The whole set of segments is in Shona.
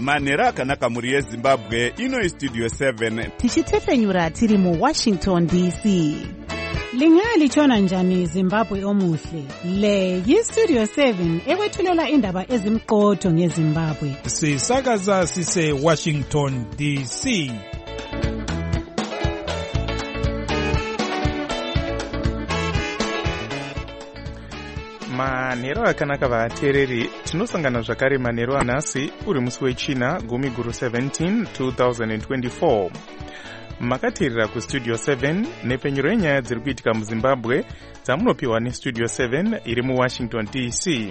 manhero akanaka mhuri yezimbabwe. Ino Studio 7 tichitefenyura tiri mu Washington DC. Lingalitshona njani Zimbabwe omuhle? Le yi-Studio 7 ekwethulela indaba ezimqotho ngeZimbabwe. Sisakaza sise Washington DC. Manhero akanaka vateereri, tinosangana zvakare manhero anhasi uri musi wechina 17 2024. Makateerera kustudio 7 nepfenyuro yenyaya dziri kuitika muzimbabwe dzamunopiwa nestudio 7 iri muwashington DC.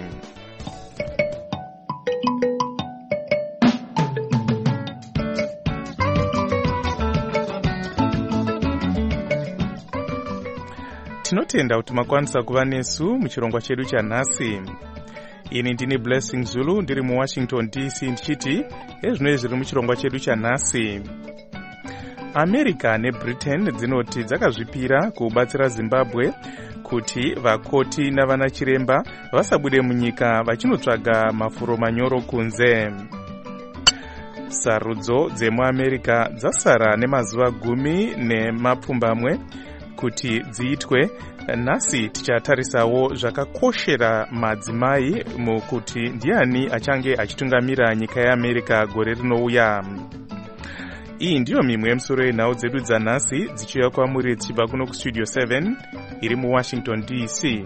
Tinotenda kuti makwanisa kuva nesu muchirongwa chedu chanhasi. Ini ndini Blessing Zulu ndiri muwashington DC ndichiti ezvinoi zviri muchirongwa chedu chanhasi. America neBritain dzinoti dzakazvipira kubatsira Zimbabwe kuti vakoti navana chiremba vasabude munyika vachinotsvaga mafuro manyoro kunze. Sarudzo dzemuAmerica dzasara nemazuva 10 kuti dziitwe. Nhasi tichatarisawo zvakakoshera madzimai mukuti ndiani achange achitungamira nyika yeAmerica gore rinouya. Iyi ndiyo mimwe yemusoro yenhau dzedu dzanhasi dzichiuya kwamuri dzichibva kuno kustudio 7 iri muwashington DC.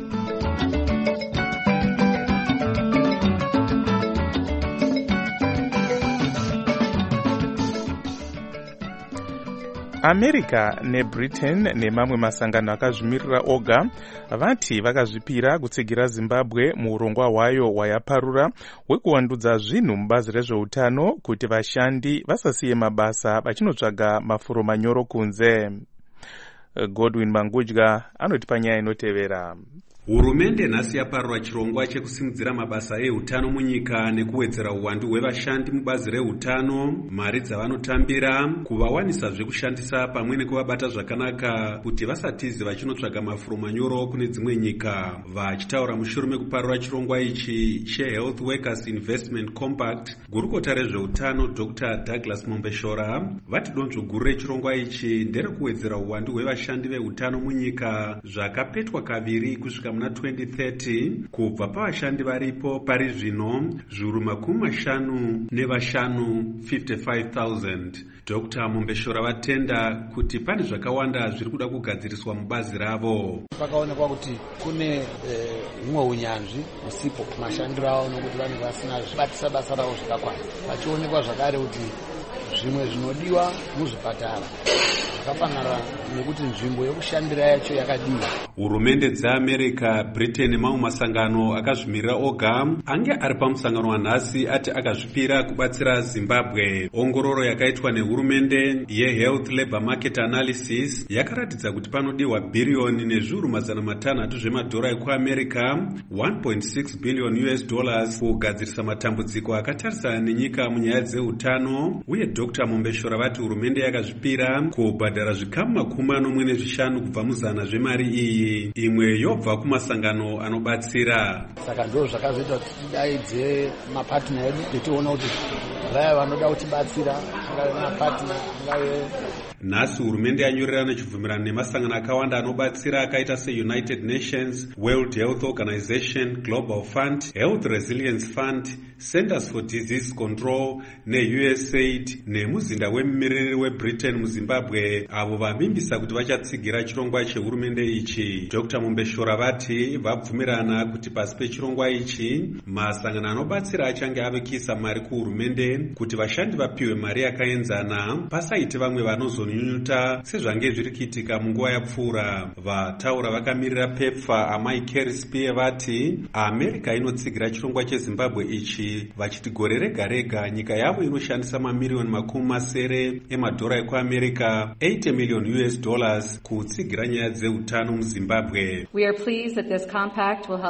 America neBritain nemamwe masangano akazvimirira oga vati vakazvipira kutsigira Zimbabwe muurongwa hwayo hwayaparura hwekuvandudza zvinhu mubazi rezveutano kuti vashandi vasasiye mabasa vachinotsvaga mafuro manyoro kunze. Godwin Mangudya anoti panyaya inotevera. Hurumende nhasi yaparura chirongwa chekusimudzira mabasa eutano munyika nekuwedzera uwandu hwevashandi mubazi reutano, mari dzavanotambira, kuvawanisa zvekushandisa pamwe nekuvabata zvakanaka kuti vasatize vachinotsvaga mafuro manyoro kune dzimwe nyika. Vachitaura mushure mekuparura chirongwa ichi cheHealth Workers Investment Compact, gurukota rezveutano Dr. Douglas Mombeshora vati donzvo guru rechirongwa ichi nderekuwedzera uwandu hwevashandi veutano munyika zvakapetwa kaviri kusvika muna 2030 kubva pavashandi varipo pari zvino 55,000. Dr. Mombeshora vatenda kuti pane zvakawanda zviri kuda kugadziriswa mubazi ravo. Pakaonekwa kuti kune humwe unyanzvi usipo mashandiro avo nokuti vanhu vasina zvibatisa basa ravo zvakakwana. Pachionekwa zvakare kuti zvimwe zvinodiwa muzvipatara zvakafanana nekuti nzvimbo yekushandira yacho yakadiwa. Hurumende dzeAmerica, Britain nemamwe masangano akazvimirira oga ange ari pamusangano wanhasi ati akazvipira kubatsira Zimbabwe. Ongororo yakaitwa nehurumende yeHealth Labor Market Analysis yakaratidza kuti panodiwa bhiriyoni nezviuru mazana 600 zvemadhora ekuAmerica, $1.6 billion kugadzirisa matambudziko akatarisana nenyika munyaya dzeutano. Uye Dr. Mombeshora vati hurumende yakazvipira kubhadhara zvikamu 45 kubva muzana zvemari iyi, imwe yobva kumasangano anobatsira. Saka ndo zvakazoita kuti tidaidze mapatna edu tione kuti vaya vanoda kutibatsira mapatna ngave. Nhasi hurumende yanyorerana chibvumirano nemasangano akawanda anobatsira akaita seUnited Nations, World Health Organization, Global Fund, Health Resilience Fund, Centers for Disease Control neUSAID nemuzinda wemumiriri weBritain muZimbabwe avo vavimbisa kuti vachatsigira chirongwa chehurumende ichi. Dr. Mombeshora vati vabvumirana kuti pasi pechirongwa ichi masangano anobatsira achange avekisa mari kuhurumende kuti vashandi vapiwe mari yakaenzana pasaite vamwe vanozonyunyuta sezvange zviri kuitika munguva yapfuura. Vataura vakamirira PEPFAR amai Carrie Spear vati America inotsigira chirongwa cheZimbabwe ichi vachiti gore rega rega nyika yavo inoshandisa mamiliyoni 70 emadhora ekuAmerica, $80 million kutsigira nyaya dzeutano muZimbabwe. We are pleased that this compact will help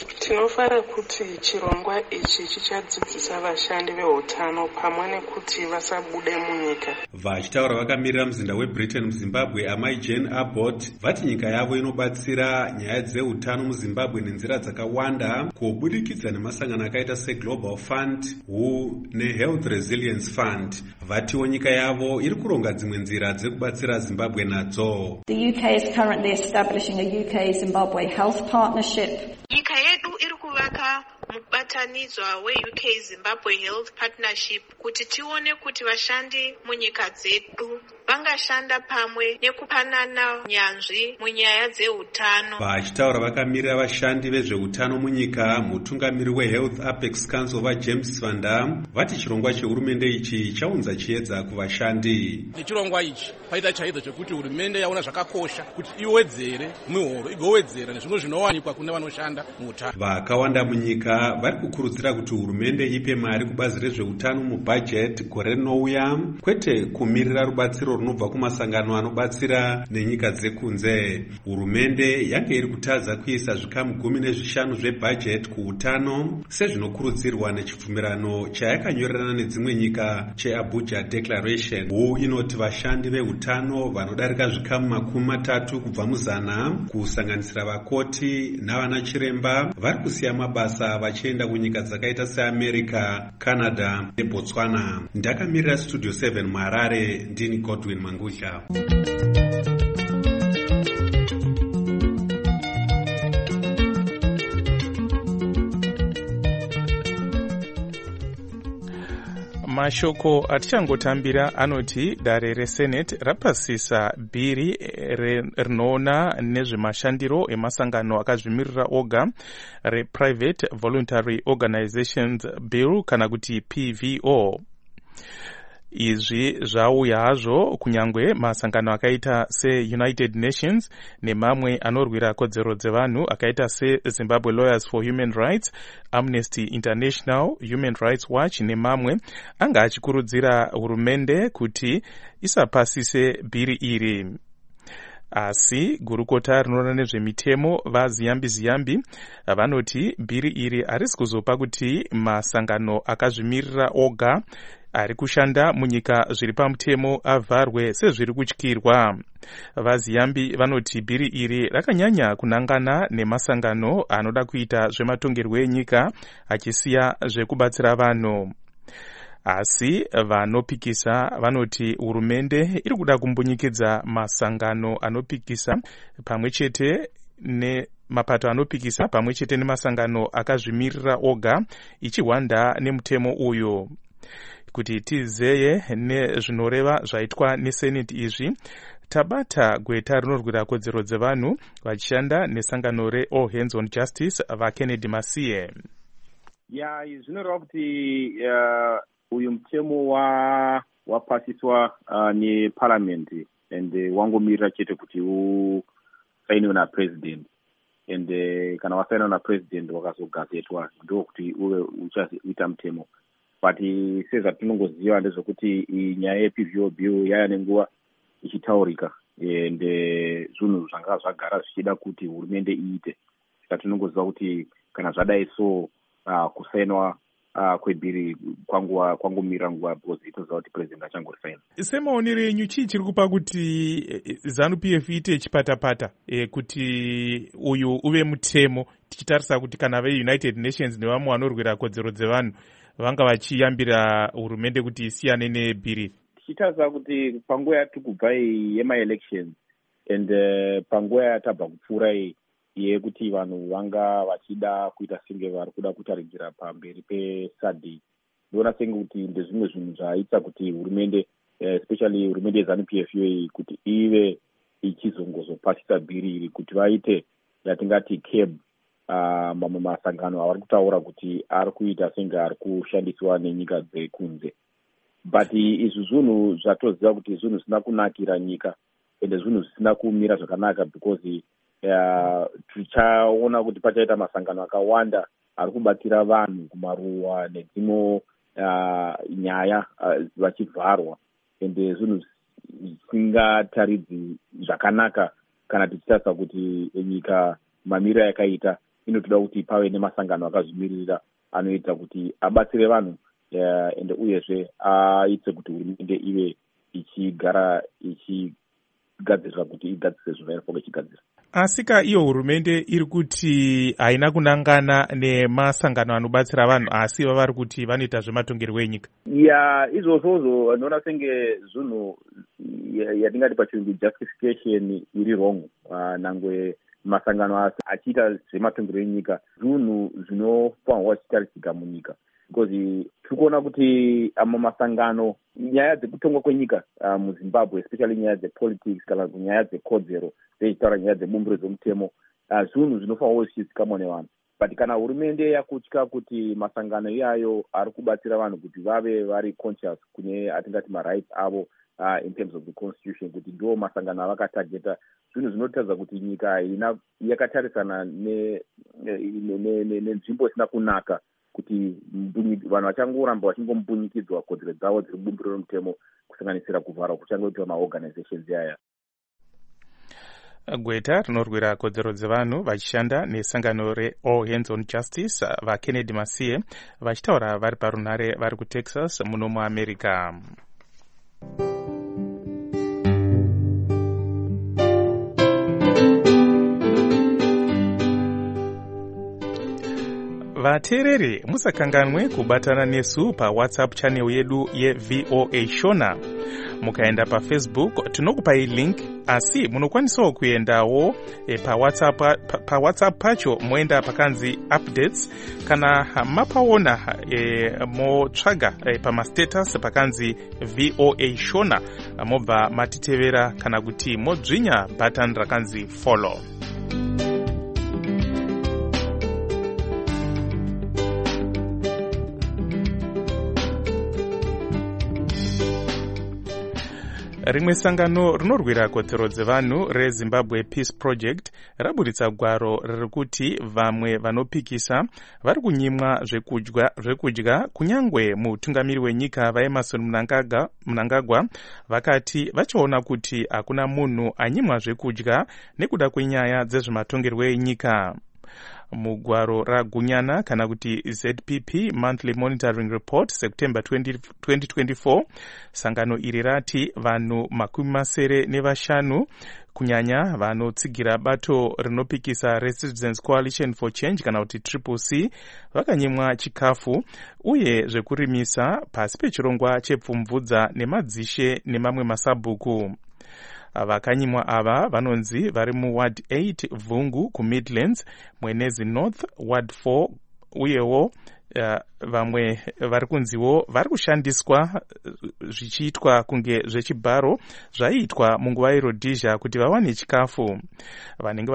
Tinofara kuti chirongwa ichi chichadzidzisa vashandi veutano pamwe nekuti vasabude munyika. Vachitaura vakamirira muzinda weBritain muZimbabwe, amai Jane Abbott vati nyika yavo inobatsira nyaya dzeutano muZimbabwe nenzira dzakawanda kubudikidza nemasangano akaita seGlobal Fund, WHO neHealth Resilience Fund. Vatiwo nyika yavo iri kuronga dzimwe nzira dzekubatsira Zimbabwe nadzo. The UK is currently establishing a UK-Zimbabwe health partnership. Nyika yedu iri kuvaka mubatanidzwa weUK-Zimbabwe Health Partnership kuti tione kuti vashandi munyika dzedu vangashanda pamwe nekupanana nyanzvi munyaya dzeutano. Vachitaura vakamirira vashandi vezveutano munyika, mutungamiri weHealth Apex Council vaJames Van Dam vati chirongwa chehurumende ichi chaunza chiedza kuvashandi. Nechirongwa ichi paita chaedza chekuti hurumende yaona zvakakosha kuti iwedzere mihoro igowedzera nezvimwe zvinowanikwa kune vanoshanda muutano. Vakawanda munyika vari kukurudzira kuti hurumende ipe mari kubazi rezveutano mubhajeti gore rinouya, kwete kumirira rubatsiro runobva kumasangano anobatsira nenyika dzekunze. Hurumende yange iri kutadza kuisa zvikamu 15 zvebhajeti kuutano sezvinokurudzirwa nechibvumirano chayakanyorerana nedzimwe nyika cheAbuja Declaration. WHO inoti vashandi veutano vanodarika zvikamu 30 kubva muzana, kusanganisira vakoti navana chiremba, vari kusiya mabasa vachienda kunyika dzakaita seAmerica, Canada neBotswana. Ndakamirira Studio 7 muHarare, ndini Godwin Mangusha. Mashoko atichangotambira anoti dare reSenate rapasisa bhiri rinoona nezvemashandiro emasangano akazvimirira oga rePrivate Voluntary Organizations Bill kana kuti PVO. Izvi zvauya hazvo kunyangwe masangano akaita seUnited Nations nemamwe anorwira kodzero dzevanhu akaita seZimbabwe Lawyers for Human Rights, Amnesty International, Human Rights Watch nemamwe anga achikurudzira hurumende kuti isapasise bhiri iri. Asi gurukota rinoona nezvemitemo vaZiyambi vanoti bhiri iri harisi kuzopa kuti masangano akazvimirira oga ari kushanda munyika zviri pamutemo avharwe sezviri kutyirwa. VaZiyambi vanoti bhiri iri rakanyanya kunangana nemasangano anoda kuita zvematongerwo enyika achisiya zvekubatsira vanhu. Asi vanopikisa vanoti hurumende iri kuda kumbunyikidza masangano anopikisa pamwe chete mapato anopikisa pamwe chete nemasangano akazvimirira oga ichihwanda nemutemo uyu. Kuti tizeye nezvinoreva zvaitwa neSenate izvi, tabata gweta rinorwira kodzero dzevanhu vachishanda nesangano reAll Hands on Justice vaKennedy Masiye. Zvinoreva kuti uyu mutemo wapasiswa neparliament and wangomirira chete kuti usainiwe napresident, and kana wasainiwa napresident wakazogazetwa ndokuti uve uchaita mutemo. But sezvatinongoziva ndezvekuti nyaya yePVO bill yaya nenguva ichitaurika and zvinhu zvanga zvagara zvichida kuti hurumende iite. Saka tinongoziva kuti kana zvadai so kusainwa kwebhiri kwangomirira nguva because itoziva kuti president achangorisaina. Semaonero enyu chii chiri kupa kuti ZANU-PF iite chipatapata kuti uyu uve mutemo, tichitarisa kuti kana veUnited Nations nevamwe vanorwira kodzero dzevanhu vanga vachiyambira hurumende kuti isiyane nebhiri? Tichitarisa kuti panguva yatiri kubva yemaelections and panguva yatabva kupfuura yekuti vanhu vanga vachida kuita senge vari kuda kutaridzira pamberi peSADC, ndoona senge kuti ndezvimwe zvinhu zvaita kuti hurumende especially hurumende yeZANU-PF iyoyi kuti ive ichizongozopasisa bhiri iri kuti vaite yatingati CAB. Mamwe masangano avari kutaura kuti ari kuita senge ari kushandiswa nenyika dzekunze, but izvi zvinhu zvatoziva kuti zvinhu zvisina kunakira nyika ende zvinhu zvisina kumira zvakanaka because tichaona kuti pachaita masangano akawanda ari kubatsira vanhu kumaruwa nedzimwe nyaya vachivharwa, ende zvinhu zvisingataridzi zvakanaka kana tichitarisa kuti nyika mamiriro yakaita inotoda kuti pave nemasangano akazvimirira anoita kuti abatsire vanhu ende uyezve aite kuti hurumende ive ichigara ichigadzirira kuti igadzise zvinofanira ichigadzira. Asika iyo hurumende iri kuti haina kunangana nemasangano anobatsira vanhu asi vari kuti vanoita zvematongerwo enyika. Izvozvozvo vanoona senge zvinhu yatingati pachirungu justification iri wrong. Nangwe masangano achiita zvematongerwo enyika zvinhu zvinofanirwa zvichitaridzika munyika, because tiri kuona kuti masangano, nyaya dzekutongwa kwenyika muZimbabwe, especially nyaya dzepolitics kana nyaya dzekodzero dzechitaura nyaya dzebumbiro dzomutemo, zvinhu zvinofanirwa zvichizikamwa nevanhu. But kana hurumende yakutya kuti masangano iyayo ari kubatsira vanhu kuti vave vari conscious kune atingati marights avo in terms of the constitution, kuti ndo masangano avakatageta, zvinhu zvinotadza kuti nyika yakatarisana nenzvimbo isina kunaka, kuti vanhu vachangoramba vachingombunyukidzwa kodzero dzavo dziri bumbiro romutemo, kusanganisira kuvharwa kuchangoitwa maorganizations yaya. Gweta rinorwira kodzero dzevanhu vachishanda nesangano reAll Hands on Justice vaKennedy Masiye vachitaura vari parunhare vari kuTexas muno muAmerica. Vateereri musakanganwe kubatana nesu paWhatsApp channel yedu yeVOA Shona. Mukaenda paFacebook tinokupai link, asi munokwanisawo kuendawo paWhatsApp pacho moenda pakanzi updates, kana mapaona motsvaga pamastatus pakanzi VOA Shona mobva matitevera, kana kuti modzvinya button rakanzi follow. Rimwe sangano rinorwira kodzero dzevanhu reZimbabwe Peace Project raburitsa gwaro ririkuti vamwe vanopikisa vari kunyimwa zvekudya kunyangwe mutungamiri wenyika vaEmmerson Mnangagwa vakati vachiona kuti hakuna munhu anyimwa zvekudya nekuda kwenyaya dzezvematongerwo enyika. Mugwaro ragunyana kana kuti ZPP Monthly Monitoring Report September 2024, sangano iri rati vanhu 75 kunyanya vanotsigira bato rinopikisa Resistance Coalition for Change kana kuti CCC vakanyimwa chikafu uye zvekurimisa pasi pechirongwa chepfumvudza nemadzishe nemamwe masabhuku. Vakanyimwa ava vanonzi vari muWard 8 Vungu kuMidlands, Mwenezi North, Ward 4 uyewo vamwe vari kunziwo vari kushandiswa zvichiitwa kunge zvechibharo zvaiitwa munguva yeRhodesia kuti vawane chikafu. Vanenge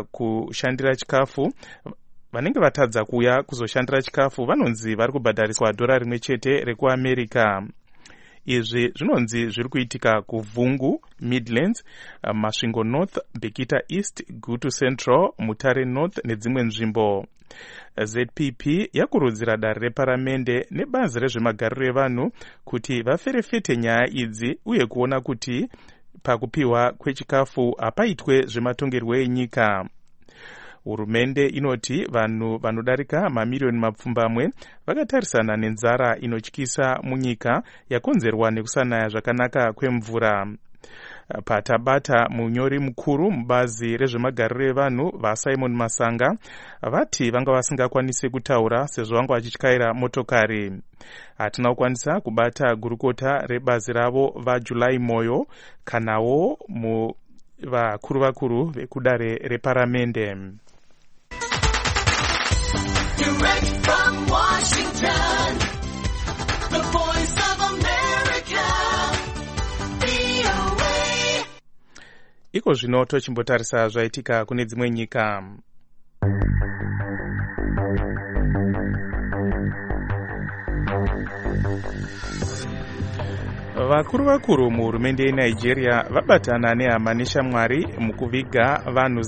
vatadza kuuya kuzoshandira chikafu vanonzi vari kubhadhariswa $1 rimwe chete rekuAmerica. Izvi zvinonzi zviri kuitika kuVungu, Midlands, Masvingo North, Bikita East, Gutu Central, Mutare North nedzimwe nzvimbo. ZPP yakurudzira dare reparamende nebazi rezvemagariro evanhu kuti vaferefete nyaya idzi uye kuona kuti pakupiwa kwechikafu hapaitwe zvematongerwo enyika. Hurumende inoti vanhu vanodarika mamiliyoni mapfumbamwe vakatarisana nenzara inotyisa munyika yakonzerwa nekusanaya zvakanaka kwemvura. Patabata munyori mukuru mubazi rezvemagariro evanhu vaSimon Masanga vati vanga vasingakwanisi kutaura sezvo vanga vachityaira motokari. Hatina kukwanisa kubata gurukota rebazi ravo vaJulai Moyo kanawo vakuru vekudare reparamende. Direct from Washington, the voice of America, VOA. Iko zvino tochimbotarisa zvaitika kune dzimwe nyika. Vakuru muhurumende yeNigeria vabatana nehama neshamwari mukuviga vanhu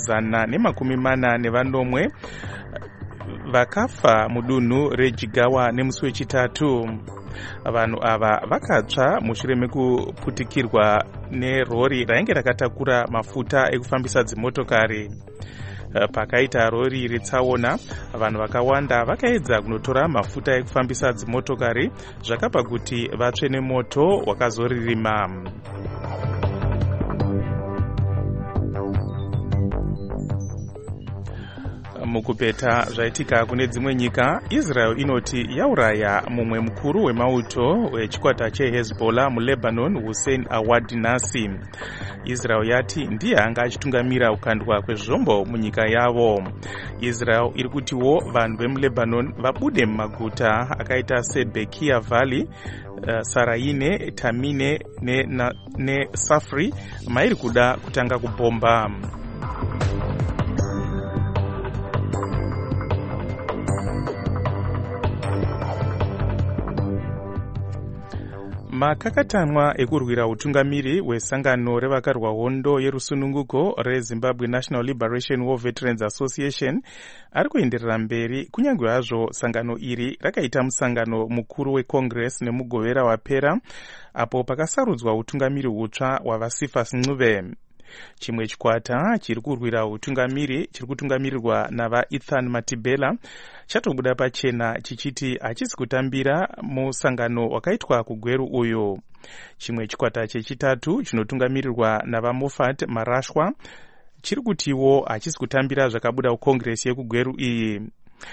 140 vakafa mudunhu reJigawa nemusi wechitatu. Vanhu ava vakatsva mushure mekuputikirwa nerori rainge rakatakura mafuta ekufambisa dzimotokari. Pakaita rori retsaona, vanhu vakawanda vakaedza kunotora mafuta ekufambisa dzimotokari zvakabva kuti vatsve nemoto wakazoririma. Mukupeta zvaitika kune dzimwe nyika, Israel inoti yauraya mumwe mukuru wemauto wechikwata cheHezbollah muLebanon, Hussein Awad Nasi. Israel yati ndiye anga achitungamira kukandwa kwezvombo munyika yavo. Israel iri kutiwo vanhu vemuLebanon vabude mumaguta akaita seBekia Valley, Saraine, Tamine neSafri mairi kuda kutanga kubomba. Makakatanwa ekurwira utungamiri wesangano revakarwa hondo yerusununguko reZimbabwe National Liberation War Veterans Association ari kuenderera mberi, kunyange hazvo sangano iri rakaita musangano mukuru weCongress nemugovera wapera apo pakasarudzwa utungamiri hutsva wavaSifas Ncube. Chimwe chikwata chiri kurwira utungamiri chiri kutungamirirwa navaEthan Matibela chatobuda pachena chichiti hachisi kutambira musangano wakaitwa kugweru uyu. Chimwe chikwata chechitatu chinotungamirirwa navaMoffat Marashwa chiri kutiwo hachisi kutambira zvakabuda kukongresi yekugweru iyi.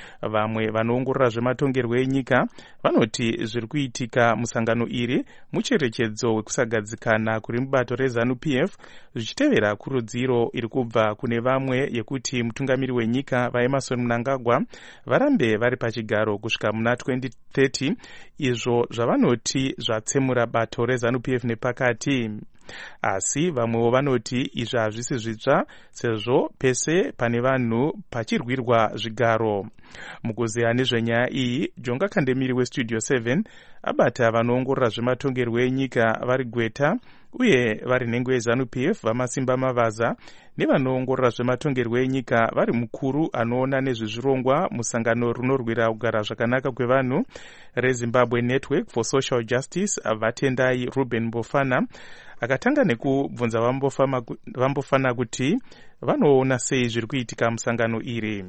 Vamwe vanoongorora zvematongerwo enyika vanoti zviri kuitika musangano iri mucherechedzo wekusagadzikana kuri mubato reZANU-PF, zvichitevera kurudziro iri kubva kune vamwe yekuti mutungamiri wenyika vaEmmerson Mnangagwa varambe vari pachigaro kusvika muna 2030, izvo zvavanoti zvatsemura bato reZANU-PF nepakati. Asi vamwewo vanoti izvi hazvisi zvitsva sezvo pese pane vanhu pachirwirwa zvigaro. Mukuzeya nezvenyaya iyi, Jonga Kandemiri weStudio 7 abata vanoongorora zvematongerwo enyika vari Gweta uye vari nhengo yeZANU-PF vaMasimba Mavaza nevanoongorora zvematongerwo enyika vari mukuru anoona nezvezvirongwa musangano runorwira kugara zvakanaka kwevanhu reZimbabwe Network for Social Justice Vatendai Ruben Mbofana. Akatanga nekubvunza Vambofana kuti vanoona sei zviri kuitika musangano iri.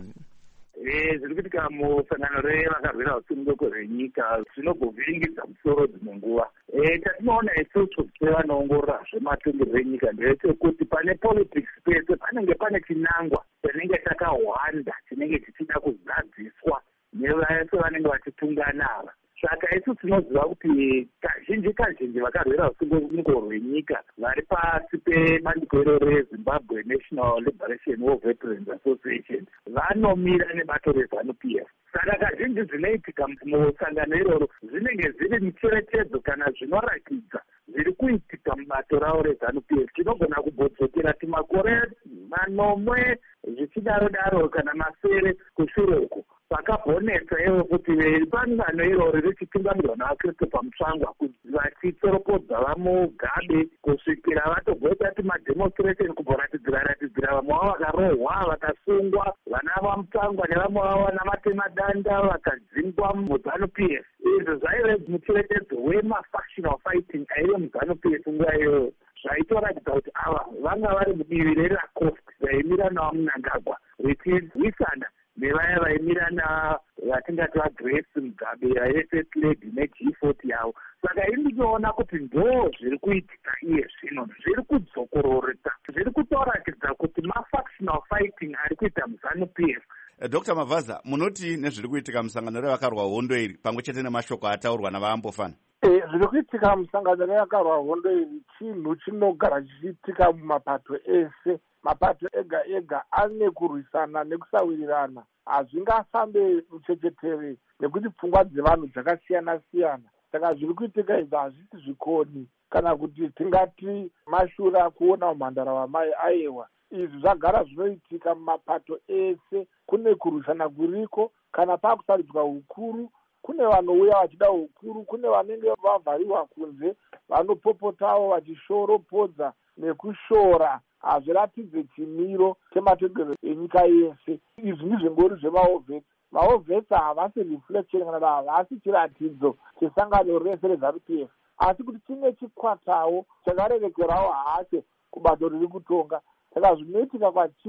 Zviri kuitika musangano revakarwira usununguko hwenyika zvinobvingidza musoro dzimwe nguva. Tatinoona isusu sevanoongorora zvematongerwo enyika ndechekuti pane politics pese panenge pane chinangwa chinenge chakahwanda chinenge chichida kuzadziswa nevese vanenge vachitungana ava. Saka isu tinoziva kuti kazhinji vakarwira usununguko hwenyika vari pasi pebandiko reZimbabwe National Liberation War Veterans Association vanomira nebato reZANU-PF. Saka kazhinji zvinoitika musangano iroro zvinenge zviri mucherechedzo kana zvinorakidza zviri kuitika mubato ravo reZANU-PF. Tinogona kubodzokera timakore manomwe zvichidaro kana masere kushure uko pakabonetsa ivo kuti bangano iroro richitungamirirwa navaKristu pamutsvangwa vachitsoropodza vamugabe kusvikira vatogoita timademonstration kuboratidzira vamwe vavo vakarohwa vakasungwa, vana vamutsvangwa nevamwe vavo vana matemadanda vakadzingwa muZANU-PF. Izvo zvaive mucherechedzo wemafactional fighting aive muZANU-PF nguva iyoyo. Zvaitoratidza kuti ava vanga vari mudivi reLacoste vaimira navo Mnangagwa richirwisana nevaya vaimirana vatingati vaGrace Mugabe vaFirst Lady neG40 yavo. Saka ini ndinoona kuti ndo zviri kuitika iye zvino zviri kudzokororeka, zviri kutoratidza kuti mafactional fighting ari kuita muZANU-PF. Dr. Mavaza, munoti nezviri kuitika musangano revakarwa hondo iri pamwe chete nemashoko ataurwa navaMbofana? Zviri kuitika musangano revakarwa hondo iri chinhu chinogara chichiitika mumapato ese. Mapato ega ega ane kurwisana nekusawirirana, hazvingafambe muchechetere nekuti pfungwa dzevanhu dzakasiyana siyana. Saka zviri kuitika izvi hazvisi zvikoni kana kuti tingati mashura kuona mhandara wamai aiwa. Izvi zvagara zvinoitika mumapato ese. Kune kurwisana kuriko, kana pakusaridzwa hukuru kune vanouya vachida hukuru, kune vanenge vavhariwa kunze vanopopotawo vachishoropodza nekushora. Hazviratidze chimiro chematongerwo enyika yese. Izvi ndizvingori zvemahovhesi. Mahovhesi havasi reflection kana havasi chiratidzo chesangano rese reZANU-PF, asi kuti chine chikwatawo chakarerekerawo hacho kubato riri kutonga. Saka zvinoitika kwachiri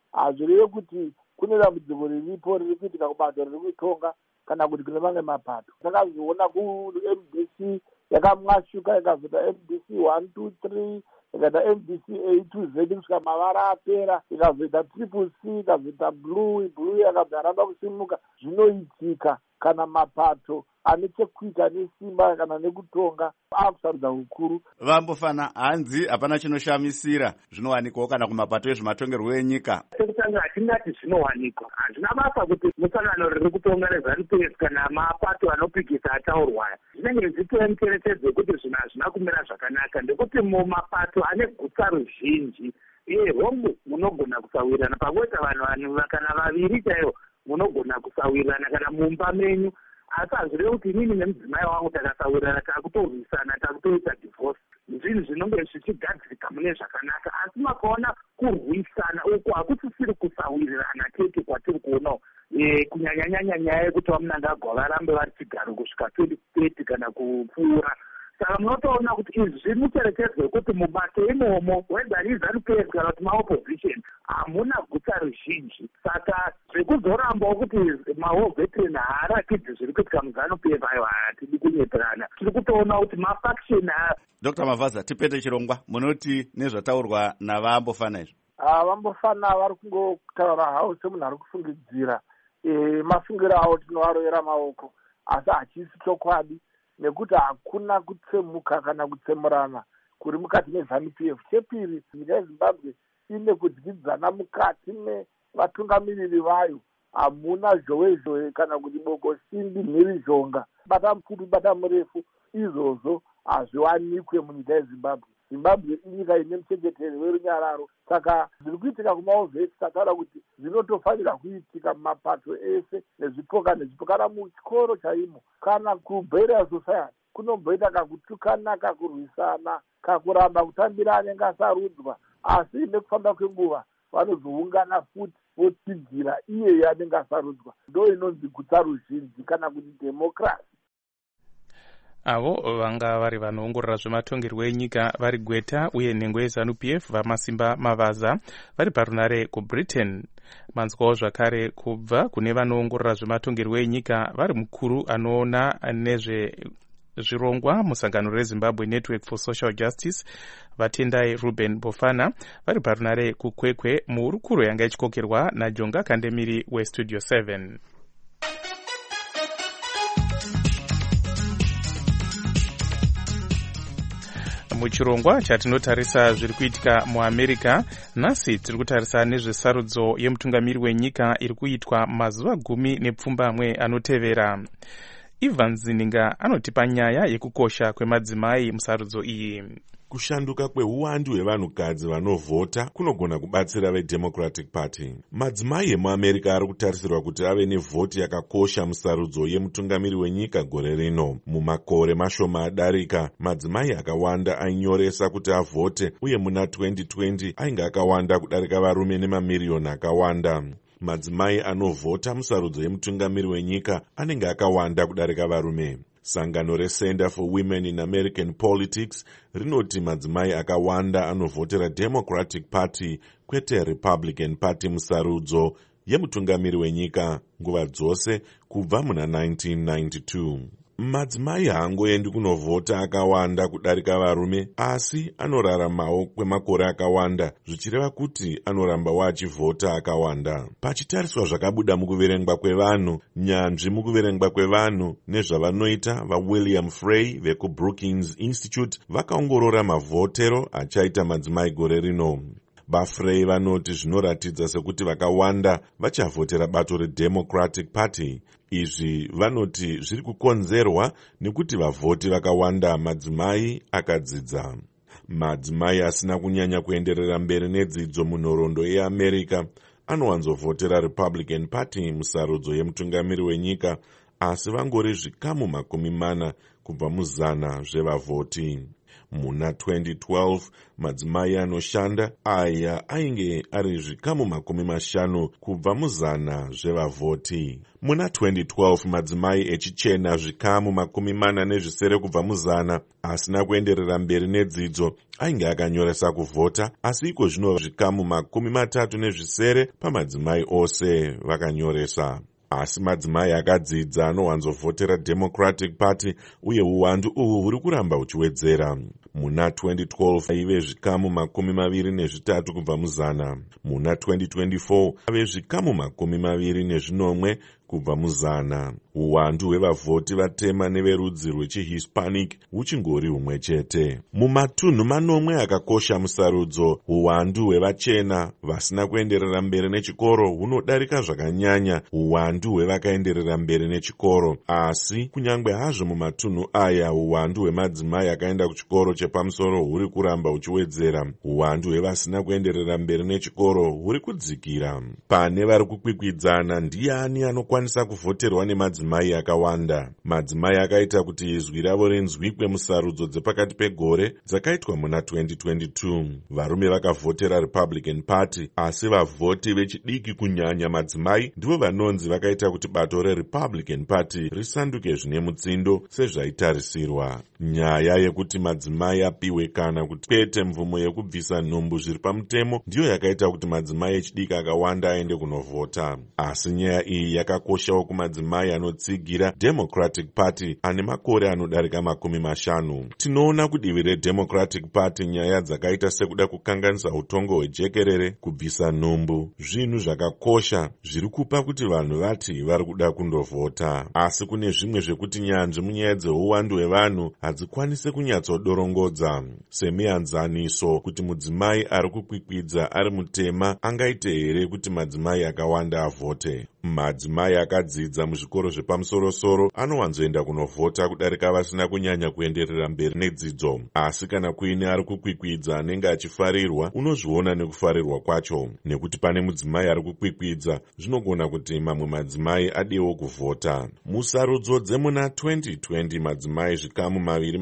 hazvireve kuti kune dambudziko riripo riri kuitika kubato riri kutonga kana kuti kune mamwe mapato. Takazviona ku-MDC yakamwashuka ikazoita MDC 123 ikaita MDC A2Z kusvika mavara apera, ikazoita triple C, ikazoita blue yakabva yaramba kusimuka. Zvinoitika kana mapato ane chekuita nesimba kana nekutonga akusarudza hukuru. Vambofana hanzi hapana chinoshamisira zvinowanikwawo kana kumapato ezvematongerwo enyika. Sekutanga hatingati zvinowanikwa, hazvina basa kuti musangano riri kutonga reZANU-PF kana mapato anopikisa ataurwaya zvinenge zvichitora mucherechedzo kuti zvinhu hazvina kumira zvakanaka, ndekuti mumapato ane gutsa ruzhinji rombo munogona kusawirirana, pakuita vanhu kana vaviri chaivo munogona kusawirirana kana mumba menyu, asi hazvirevi kuti inini nemudzimai wangu takasawirirana takutorwisana takutoita divorce. Zvinhu zvinenge zvichigadzirika mune zvakanaka, asi makaona kurwisana uku hakusisiri kusawirirana tete kwatiri kuonawo, kunyanyanyanya nyaya yekuti vamunangagwa varambe vari chigaro kusvika 2030 kana kupfuura. Saka munotoona kuti izvi zviri mucherechedzo wekuti mubato imomo whether iZANU-PF kana kuti maopposition hamuna gutsa ruzhinji. Saka zvekuzorambawo kuti maveteran haarakidzi zviri kuitika muZANU-PF ayo hatidi kunyeperana. Tiri kutoona kuti mafaction. Dr. Mavaza, tipete chirongwa, munoti nezvataurwa navambofana izvi? Vambofana vari kungotaura havo semunhu ari kufungidzira. Mafungiro avo tinovarovera maoko, asi hachisi chokwadi, nekuti hakuna kutsemuka kana kutsemurana kuri mukati meZANU-PF. Chepiri, nyika yeZimbabwe ine kudyidzana mukati mevatungamiriri vayo. Hamuna zhowezhowe kana kuti bogosimbi mhirizhonga, bata mupfupi bata murefu, izvozvo hazviwanikwe munyika yeZimbabwe. Zimbabwe inyika ine muchengeteri werunyararo. Saka zviri kuitika kumaovhesi tataura kuti zvinotofanira kuitika mumapato ese, nezvipoka nezvipokana muchikoro chaimo kana kuburial society kunomboita kakutukana, kakurwisana, kakuramba kutambira anenge asarudzwa, asi nekufamba kwenguva vanozoungana futi votsigira iye anenge asarudzwa. Ndo inonzi gutsa ruzhinji kana kuti democracy. Avo vanga vari vanoongorora zvematongerwo enyika vari Gweta uye nhengo yeZANU-PF vaMasimba Mavaza vari parunare kuBritain. Manzwawo zvakare kubva kune vanoongorora zvematongerwo enyika vari mukuru anoona nezvezvirongwa musangano reZimbabwe Network for Social Justice Vatendai Ruben Bofana vari parunare kuKwekwe muhurukuro yanga ichikokerwa naJonga Kandemiri weStudio 7. Muchirongwa chatinotarisa zviri kuitika muAmerica, nhasi tiri kutarisa nezvesarudzo yemutungamiri wenyika iri kuitwa mazuva 10 anotevera. Evans Zininga anotipa nyaya yekukosha kwemadzimai musarudzo iyi. Kushanduka kweuwandu hwevanhukadzi vanovhota kunogona kubatsira veDemocratic Party. Madzimai emuAmerica ari kutarisirwa kuti ave nevhoti yakakosha musarudzo yemutungamiri wenyika gore rino. Mumakore mashoma adarika, madzimai akawanda ainyoresa kuti avhote, uye muna 2020 ainge akawanda kudarika varume nemamiriyoni akawanda. Madzimai anovhota musarudzo yemutungamiri wenyika anenge akawanda kudarika varume. Sangano reCenter for Women in American Politics rinoti madzimai akawanda anovhotera Democratic Party kwete Republican Party musarudzo yemutungamiri wenyika nguva dzose kubva muna 1992. Madzimai haangoendi kunovhota akawanda kudarika varume, asi anoraramawo kwemakore akawanda, zvichireva kuti anoramba achivhota akawanda. Pachitariswa zvakabuda mukuverengwa kwevanhu, nyanzvi mukuverengwa kwevanhu nezvavanoita, vaWilliam Frey vekuBrookings Institute vakaongorora mavhotero achaita madzimai gore rino. VaFrey vanoti zvinoratidza sekuti vakawanda vachavhotera bato reDemocratic Party. Izvi vanoti zviri kukonzerwa nekuti vavhoti vakawanda madzimai akadzidza. Madzimai asina kunyanya kuenderera mberi nedzidzo munhoroondo yeAmerica anowanzovhotera Republican Party musarudzo yemutungamiri wenyika, asi vangori zvikamu 40 kubva muzana zvevavhoti. Muna 2012 madzimai anoshanda aya ainge ari zvikamu 50 kubva muzana zvevavhoti. Muna 2012 madzimai echichena zvikamu 47 kubva muzana asina kuenderera mberi nedzidzo ainge akanyoresa kuvhota, asi iko zvino zvikamu 37 pamadzimai ose vakanyoresa. Asi madzimai akadzidza anowanzovhotera Democratic Party uye uwandu uhu huri kuramba huchiwedzera. Muna 2012 aive zvikamu 23 kubva muzana. Muna 2024 ave zvikamu 20 kubva muzana. Uwandu hwevavhoti vatema neverudzi rwechihispanic huchingori humwe chete. Mumatunhu manomwe akakosha musarudzo, uwandu hwevachena vasina kuenderera mberi nechikoro hunodarika zvakanyanya uwandu hwevakaenderera mberi nechikoro. Asi kunyangwe hazvo mumatunhu aya uwandu hwemadzimai akaenda kuchikoro chepamusoro huri kuramba huchiwedzera, uwandu hwevasina kuenderera mberi nechikoro huri kudzikira. Pane vari kukwikwidzana ndiani anokwanisa kuvhoterwa nemadzimai akawanda. Madzimai akaita kuti izwi ravo rinzwikwe musarudzo dzepakati pegore dzakaitwa muna 2022. Varume vakavhotera Republican Party, asi vavhoti vechidiki kunyanya madzimai ndivo vanonzi vakaita kuti bato reRepublican Party risanduke zvine mutsindo sezvaitarisirwa. Nyaya yekuti madzimai apiwe kana kuti kwete mvumo yekubvisa nhumbu zviri pamutemo ndiyo yakaita kuti madzimai echidiki akawanda aende kunovhota. Asi nyaya iyi yakakoshawo kumadzimai anotsigira Democratic Party ane makore anodarika 50. Tinoona kudivi reDemocratic Party nyaya dzakaita sekuda kukanganisa utongo hwejekerere, kubvisa nhumbu, zvinhu zvakakosha zviri kupa kuti vanhu vati vari kuda kundovhota. Asi kune zvimwe zvekuti nyanzvi munyaya dzeuwandu hwevanhu hadzikwanise kunyatsodorongodza, semianzaniso kuti mudzimai ari kukwikwidza ari mutema angaite here kuti madzimai akawanda avhote. Madzimai akadzidza muzvikoro zvepamusoro-soro anowanzoenda kunovhota kudarika vasina kunyanya kuenderera mberi nedzidzo. Asi kana kuine ari kukwikwidza anenge achifarirwa, unozviona nekufarirwa kwacho. Nekuti pane mudzimai ari kukwikwidza, zvinogona kuti mamwe madzimai adewo kuvhota. Musarudzo dzemuna 2020 madzimai zvikamu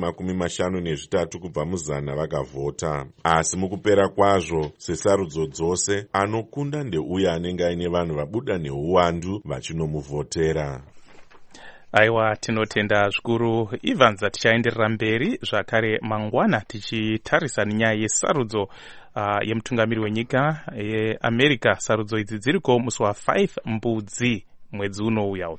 253 kubva muzana vakavhota. Asi mukupera kwazvo, sesarudzo dzose, anokunda ndeuya anenge aine vanhu vabuda neuwandu vachinomuvhotera. Aiwa, tinotenda zvikuru Evans. Tichaenderera mberi zvakare mangwana tichitarisa nyaya yesarudzo yemutungamiri wenyika yeAmerica. Sarudzo idzi dziriko musi wa5 Mbudzi mwedzi unouya.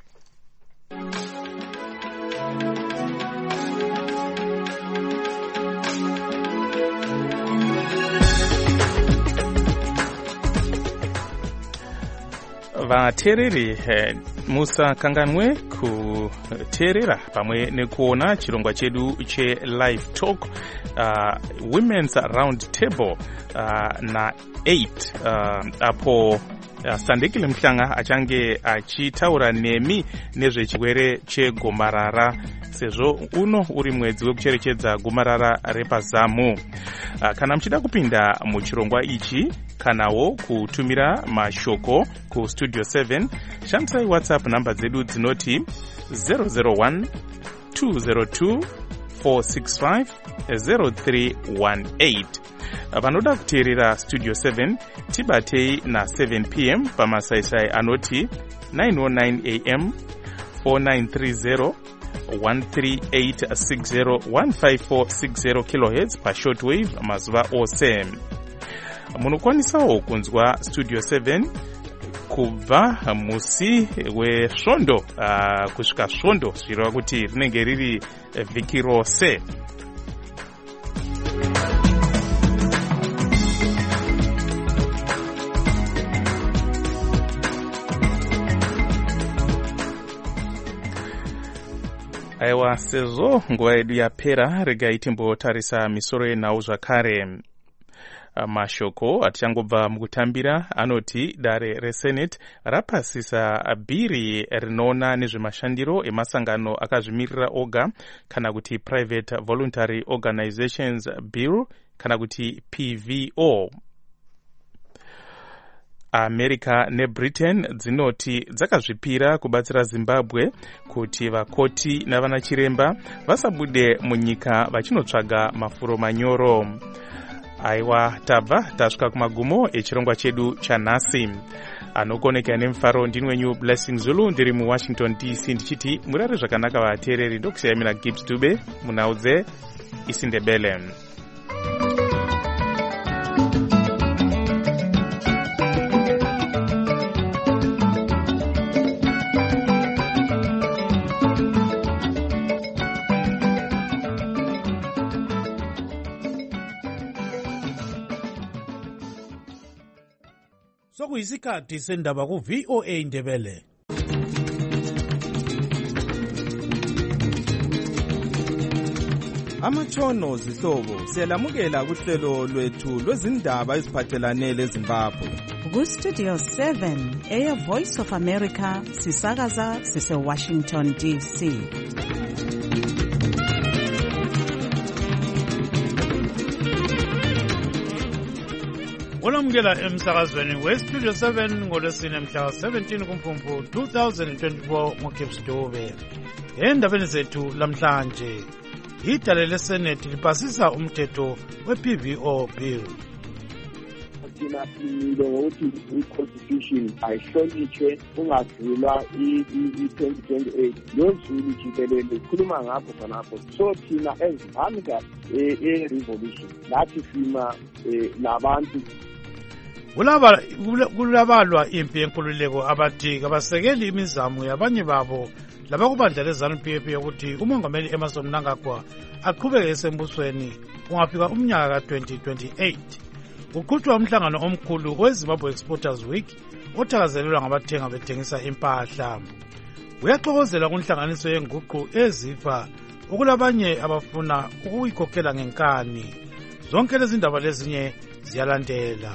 Vateereri, musakanganwe kuteerera pamwe nekuona chirongwa chedu che-Live Talk Women's Round Table na 8 apo Sandekile Mhlanga achange achitaura nemi nezvechirwere chegomarara, sezvo uno uri mwedzi wekucherechedza gomarara repazamu. Kana muchida kupinda muchirongwa ichi kanawo kutumira mashoko ku Studio 7, shandisai WhatsApp namba dzedu dzinoti 001 202 465 0318. Vanoda kuteerera Studio 7 tibatei na 7 p.m. pamasaisai anoti 909 a.m. 4930 13860 15460 kHz pashortwave mazuva ose. Munokwanisawo kunzwa Studio 7 kubva musi wesvondo kusvika svondo, zvireva kuti rinenge riri vhiki rose. Aiwa, sezvo nguva yedu yapera, regai timbotarisa misoro yenhau zvakare. Mashoko atichangobva mukutambira anoti dare reSenate rapasisa bhiri rinoona nezvemashandiro emasangano akazvimirira oga kana kuti Private Voluntary Organizations Bill kana kuti PVO. America neBritain dzinoti dzakazvipira kubatsira Zimbabwe kuti vakoti navanachiremba vasabude munyika vachinotsvaga mafuro manyoro. Aiwa, tabva tasvika kumagumo echirongwa chedu chanhasi. Anokoneka nemufaro ndini wenyu Blessing Zulu, ndiri muWashington DC ndichiti murare zvakanaka vateereri. Ndokusiyamira Gibbs Dube munaudze isindebele. Sokuyisikhathi sendaba ku VOA Ndebele. Amatshono zihlobo siyalamukela kuhlelo lwethu lwezindaba eziphathelane leZimbabwe. Ku Studio 7 eya Voice of America sisakaza sise Washington DC. Olamukela emsakazweni we-Studio 7 ngolwesine mhla 17 kuMfumfu 2024 ngoGibbs Dube. Endabeni zethu lamhlanje, idale leSenate lipasisa umthetho we-PVO bill. Thina simile ngokuthi i-constitution ayihlonitshwe kungadlulwa i-2028 lozulu jikelele ukhuluma ngapho khonapho. So thina ezivamika e-revolution lathi sima labantu kulabalwa impi yenkululeko abathi abasekeli imizamo yabanye babo labakubandla leZANU-PF yokuthi umongameli Emmerson Mnangagwa aqhubeke esembusweni kungafika umnyaka ka-2028. Kuqhutshwa umhlangano omkhulu we-Zimbabwe Exporters Week othakazelelwa ngabathenga bethengisa impahla. Uyaxokozela kunhlanganiso yenguqu ezifa okulabanye abafuna ukuyikhokhela ngenkani. Zonke lezi ndaba lezinye ziyalandela.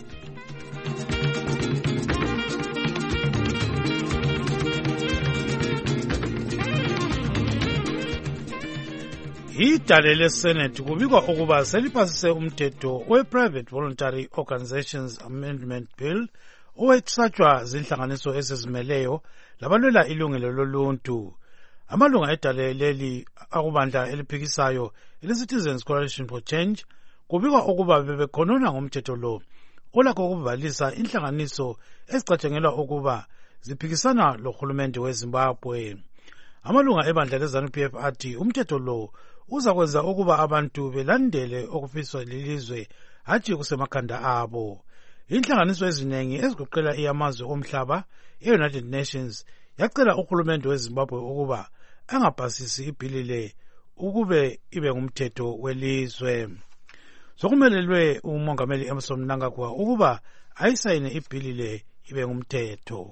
Idale leSenate kubikwa ukuba selipasise umthetho we-Private Voluntary Organizations Amendment Bill owethsatshwa zinhlanganiso ezizimeleyo labalwela ilungelo loluntu. Amalunga edale leli akubandla eliphikisayo ele-Citizens Coalition for Change kubikwa ukuba bebekhonona ngomthetho lo olakho ukuvalisa inhlanganiso ezicatshangelwa ukuba ziphikisana lohulumende weZimbabwe. Amalunga ebandla leZANU-PF athi umthetho lo uzakwenza ukuba abantu belandele okufiswa lilizwe hathi kusemakhanda abo. Inhlanganiso eziningi ezigoqela iyamazwe omhlaba e-United Nations yacela uhulumende weZimbabwe ukuba angapasisi ibhili le ukube ibe ngumthetho welizwe. Sokumelelwe umongameli Emmerson Mnangagwa ukuba ayisayine ibhili le ibe ngumthetho.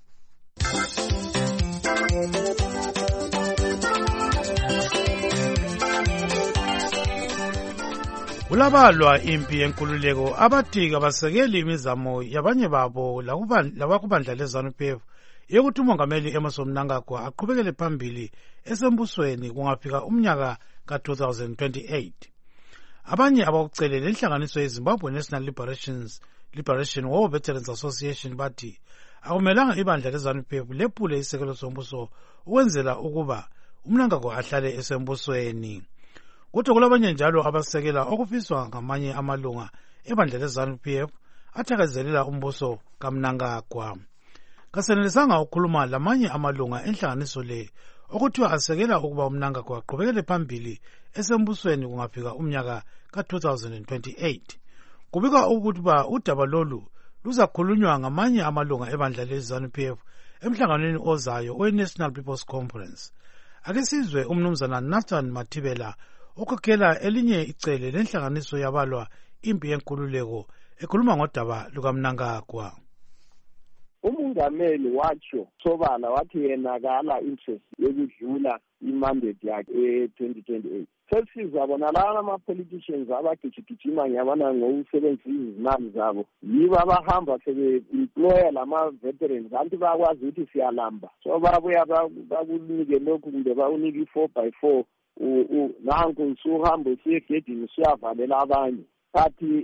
Kulabalwa impi yenkululeko abathi abasekeli imizamo yabanye babo labakubandla leZANU-PF yokuthi umongameli Emmerson Mnangagwa aqhubekele phambili esembusweni kungafika umnyaka ka-2028. Abanye abakucelela inhlanganiso yeZimbabwe National Liberation War Veterans Association bathi akumelanga ibandla leZANU-PF lephule isekelo sombuso ukwenzela ukuba uMnangagwa ahlale esembusweni. Kodwa kulabanye njalo abasekela okufiswa ngamanye amalunga ebandla leZANU-PF athakazelela umbuso kaMnangagwa. Kasenelisanga ukukhuluma lamanye amalunga enhlanganiso le okuthiwa asekela ukuba uMnangagwa aqhubekele phambili esembusweni kungafika umnyaka ka-2028. Kubikwa ukuba udaba lolu luzakhulunywa ngamanye amalunga ebandla leZANU-PF emhlanganweni ozayo owe-National People's Conference. Ake sizwe umnumzana Nathan Mathibela okhokhela elinye icele lenhlanganiso yabalwa impi yenkululeko ekhuluma ngodaba lukaMnangagwa. Umongameli watsho sobala wathi yena akala interest yokudlula imandate yakhe e-2028. Sesizabona lana ama-politicians abagijigijima ngiyabona ngokusebenzisa izimali zabo yibo abahamba sebe-employa lama-veterans kanti bayakwazi ukuthi siyalamba. So babuya bakunike lokhu kumbe bawunike i-4x4 nanku usuhamba usiye egedini usuyavalela abanye. Kathi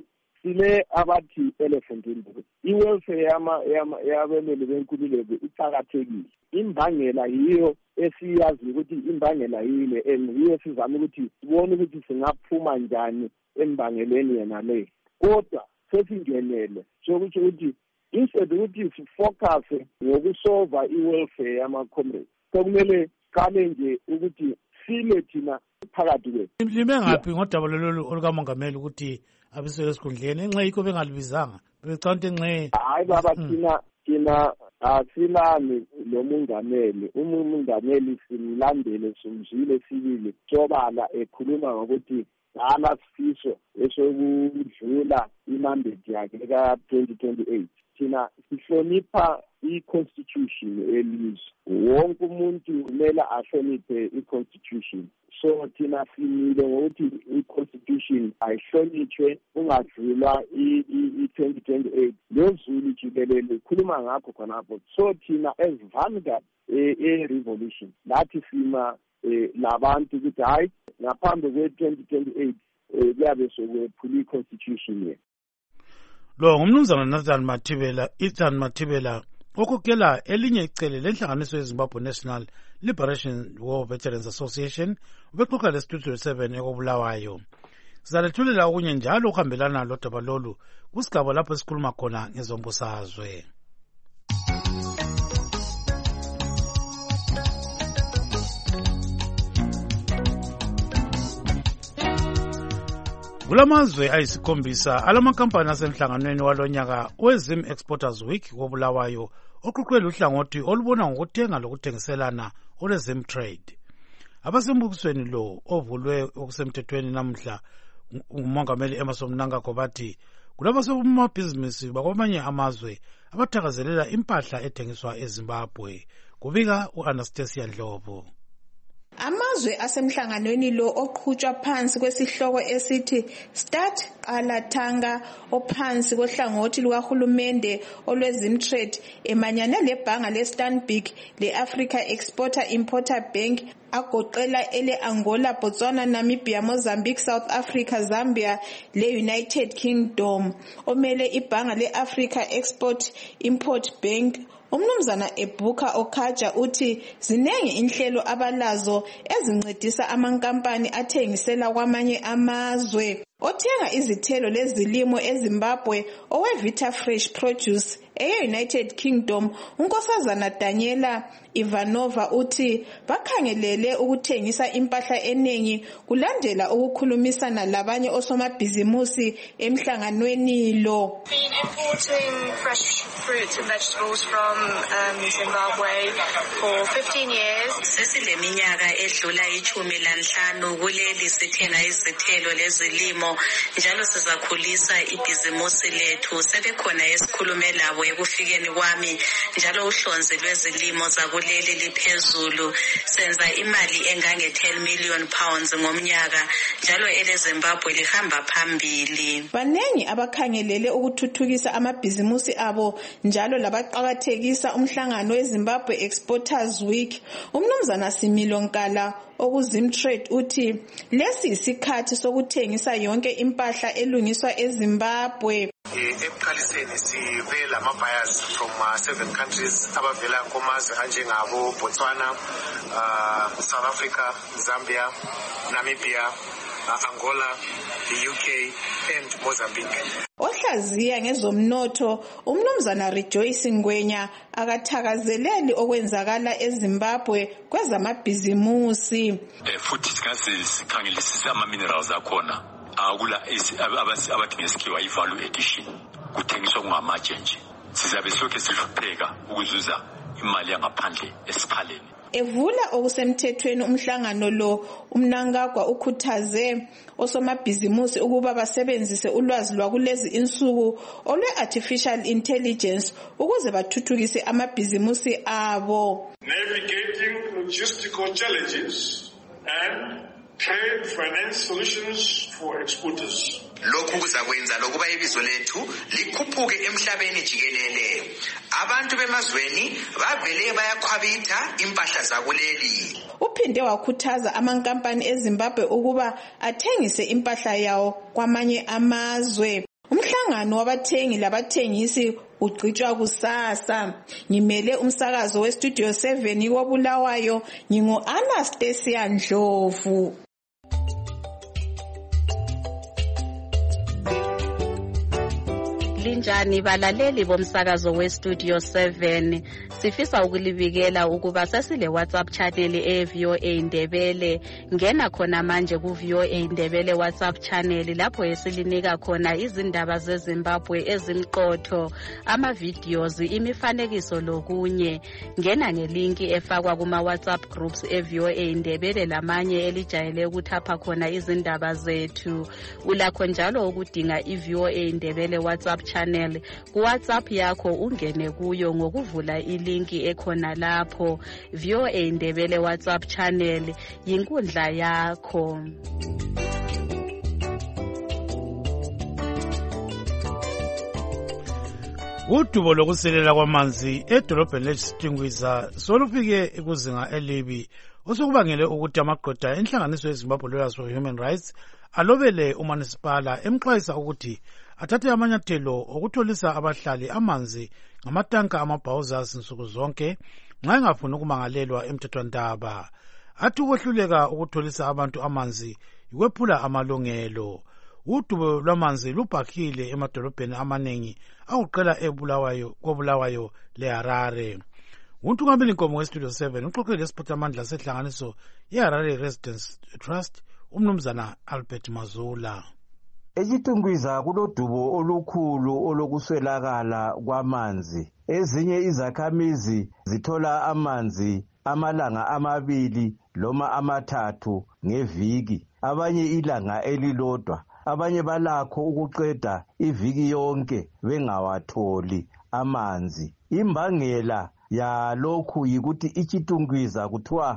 sile abathi elephant in the room. I-welfare yabemeli benkululeko iqakathekile. Imbangela yiyo esiyazi ukuthi imbangela yile and yiyo sizama ukuthi sibone ukuthi singaphuma njani embangeleni yena le. Kodwa sesingenele sokuthi ukuthi instead ukuthi sifocus ngokusolva i-welfare yama-comrades, sekumele kale nje ukuthi sile thina phakathi kwethu. Lime ngaphi ngodaba lolu olukamongameli ukuthi abisele esikhundleni enxa yikho bengalibizanga becanta enxe? Hayi baba, thina asilani lo mongameli. Umongameli simlandele, simzwile sibili sobala ekhuluma ngokuthi ngala sifiso esokudlula imandate yakhe ka-2028. Thina sihlonipha i-constitution elizwe. Wonke umuntu kumele ahloniphe i-constitution. So thina simile ngokuthi i-constitution ayihlonitshwe ungadlula i-2028. Lo Zulu jikelele ukhuluma ngakho khonapho. So thina as vanguard e-revolution lathi sima labantu ukuthi hayi ngaphambi kwe-2028 kuyabe sokwephula i-constitution ye. Lo ngumnumzana Nathan Mathibela okukela elinye icele lenhlanganiso yeZimbabwe National Liberation War Veterans Association ubexoxa leStudio 7 ekobulawayo. Sizalethulela okunye njalo ukuhambelana lodaba lolu kusigaba lapho sikhuluma khona ngezombusazwe. Kulamazwe ayisikhombisa alamakampani asemhlanganweni walonyaka weZim Exporters Week kobulawayo oqhuqhwele uhlangothi olubona ngokuthenga lokuthengiselana olweZim Trade. Abasembukisweni lo ovulwe okusemthethweni namhla umongameli Emmerson Mnangagwa bathi kulabasomabhizinisi bakwamanye amazwe abathakazelela impahla ethengiswa eZimbabwe. Kubika uAnastasia Ndlovu. Amazwe asemhlanganweni lo oqhutshwa phansi kwesihloko esithi Start Qala ophansi kohlangothi lukahulumende olweZim Trade emanyane lebhanga leStanbic le-Africa Exporter Importer Bank agoqela ele-Angola, Botswana, Namibia, Mozambique, South Africa, Zambia le-United Kingdom. Omele ibhanga le-Africa Export Import Bank Umnumzana Ebuka Okaja uthi zinenge inhlelo abalazo ezincedisa amankampani athengisela kwamanye amazwe. Othenga izithelo lezilimo eZimbabwe oweVita Fresh Produce e-United Kingdom unkosazana Daniela Ivanova uthi bakhangelele ukuthengisa impahla enengi kulandela ukukhulumisana labanye osomabhizimusi emhlanganweni lo. Been importing fresh fruits and vegetables from Zimbabwe for 15 years. Sesileminyaka edlula 15 kuleli sithenga izithelo lezilimo njalo sizakhulisa ibhizimusi lethu. Sebekhona esikhulume labo ekufikeni kwami njalo uhlonze lwezilimo zakuleli liphezulu. Senza imali engange 10 million pounds ngomnyaka njalo eleZimbabwe lihamba phambili. Banengi abakhangelele ukuthuthukisa amabhizimusi abo njalo labaqhakathekisa umhlangano weZimbabwe Exporters Week. Umnumzana Similo Nkala okuZim Trade uthi lesi isikhathi sokuthengisa yonke impahla elungiswa eZimbabwe. Ekuqaliseni sive lama-buyers from 7 countries abavela kumazwe anjengabo Botswana, South Africa, Zambia, Namibia, Angola, the UK and Mozambique. Ohlaziya ngezomnotho umnumzana Rejoice Ngwenya akathakazeleli okwenzakala eZimbabwe kwezamabhizimusi. Futhi sikhangelisisa ama-minerals akhona akula abathengisikhiwa i-value addition kuthengiswa kungamatshe nje. Sizabe sonke sihlupheka ukuzuza imali yangaphandle esiphaleni. Evula okusemthethweni umhlangano lo uMnangagwa ukhuthaze osomabhizimusi ukuba basebenzise ulwazi lwakulezi insuku olwe-artificial intelligence ukuze bathuthukise amabhizimusi abo. Navigating logistical challenges and trade finance solutions for exporters. Lokhu kuzakwenza lokuba ibizo lethu likhuphuke emhlabeni jikelele. Abantu bemazweni bavele bayakhwabitha impahla zakuleli. Uphinde wakhuthaza amankampani eZimbabwe ukuba athengise impahla yawo kwamanye amazwe. Umhlangano Umhlangano wabathengi labathengisi ugcitshwa kusasa. Ngimele umsakazo weStudio 7 koBulawayo, ngingu-Anastasia Ndlovu. Linjani balaleli bomsakazo weStudio 7, sifisa ukulibikela ukuba sesile WhatsApp channel eVOA Ndebele. Ngena khona manje kuVOA Ndebele WhatsApp channel lapho esilinika khona izindaba zeZimbabwe ezimqotho, ama-videos, imifanekiso lokunye. Ngena ngelinki efakwa kuma WhatsApp groups eVOA Ndebele lamanye elijayele ukuthapha khona izindaba zethu. Ulakho njalo ukudinga iVOA Ndebele WhatsApp channel ku WhatsApp yakho, ungene kuyo ngokuvula ilinki ekhona lapho. VOA Ndebele WhatsApp channel yinkundla yakho. Udubo lokuselela kwamanzi edolobheni leSitingwiza solufike kuzinga elibi, osokubangele ukuthi amaqoda enhlanganiso yeZimbabwe Lawyers for Human Rights alobele uMunisipala emxwayisa ukuthi athathe amanyathelo okutholisa abahlali amanzi ngamatanka amabhawuzas nsuku zonke nxa engafuni ukumangalelwa emthethwandaba. Athi ukwehluleka ukutholisa abantu amanzi ikwephula amalungelo. Udubo lwamanzi lubhakile emadolobheni amanengi akuqela koBulawayo leHarare. Untungameli Nkomo weStudio 7 uxoxele isiphathamandla sehlanganiso yeHarare Residents Trust, umnumzana Albert Mazula. Ejitungwiza kulodubo olukhulu olokuswelakala kwamanzi. Ezinye izakhamizi zithola amanzi amalanga amabili loma amathathu ngeviki, abanye ilanga elilodwa, abanye balakho ukuqeda iviki yonke bengawatholi amanzi. Imbangela yalokhu yikuthi ichitungwiza kuthiwa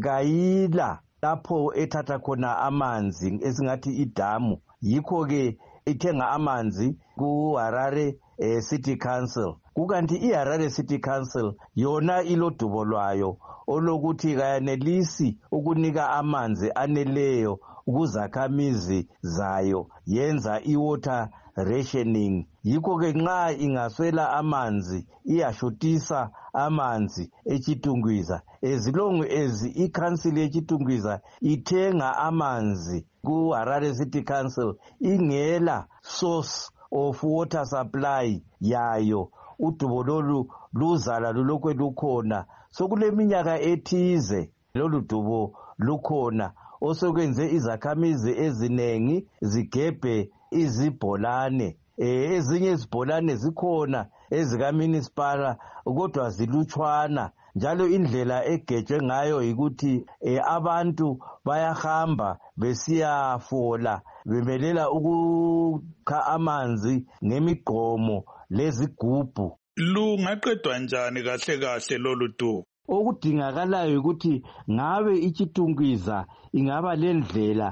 kayila lapho ethatha khona amanzi esingathi idamu. Yikho-ke ithenga amanzi ku-Harare City Council. Kukanti iHarare City Council yona ilodubo lwayo olokuthi kayanelisi ukunika amanzi aneleyo kuzakhamizi zayo, yenza i-water rationing. Yikho-ke nxa ingaswela amanzi iyashutisa amanzi echitungwiza. As long as i-council yechitungwiza ithenga amanzi ku-Harare City Council ingela source of water supply yayo, udubo lolu luzala lulokwe lukhona. Sokule minyaka ethize lolu dubo lukhona, osokwenze izakhamizi ezinengi zigebhe izibholane. Ezinye izibholane zikhona ezikamunisipala kodwa zilutshwana. Njalo indlela egejwe ngayo yikuthi abantu bayahamba besiyafola bemelela ukukha amanzi ngemigqomo lezigubhu. Lungaqedwa njani kahle kahle lolu dubo? Okudingakalayo ukuthi ngabe ichitungwiza ingaba lendlela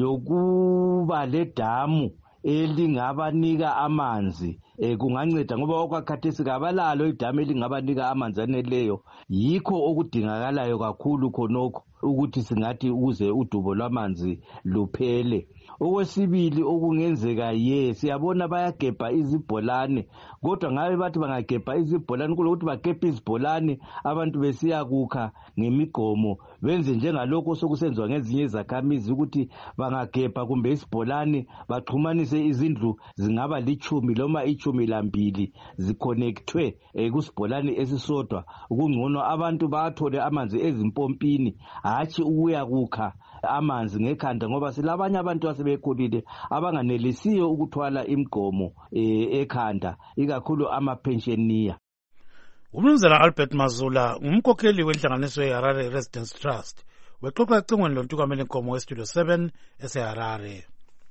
yokuba ledamu elingabanika amanzi. Kunganceda ngoba okwakhathesi kabalalo idamu elingabanika amanzi aneleyo. Yikho okudingakalayo kakhulu khonokho ukuthi singathi ukuze udubo lwamanzi luphele. Okwesibili okungenzeka siyabona bayagebha izibholane, kodwa ngabe bathi bangagebha izibholane kulokuthi bagebhe izibholane abantu besiya kukha ngemigqomo, benze njengalokho sokusenziwa ngezinye izakhamizi ukuthi bangagebha kumbe isibholane baxhumanise izindlu zingaba 10 noma 12 ziconnectwe kusibholane esisodwa. Kungcono abantu bathole amanzi ezimpompini, hatshi ukuya kukha amanzi ngekhanda, ngoba silabanye abantu asebekhulile abanganelisiyo ukuthwala imigqomo ekhanda, ikakhulu amapensioniya. Umnumzana Albert Mazula ngumkhokheli wenhlanganiso yeHarare Residents Trust wexoxa ecingweni lontukameli Nkomo weStudio 7 eseHarare.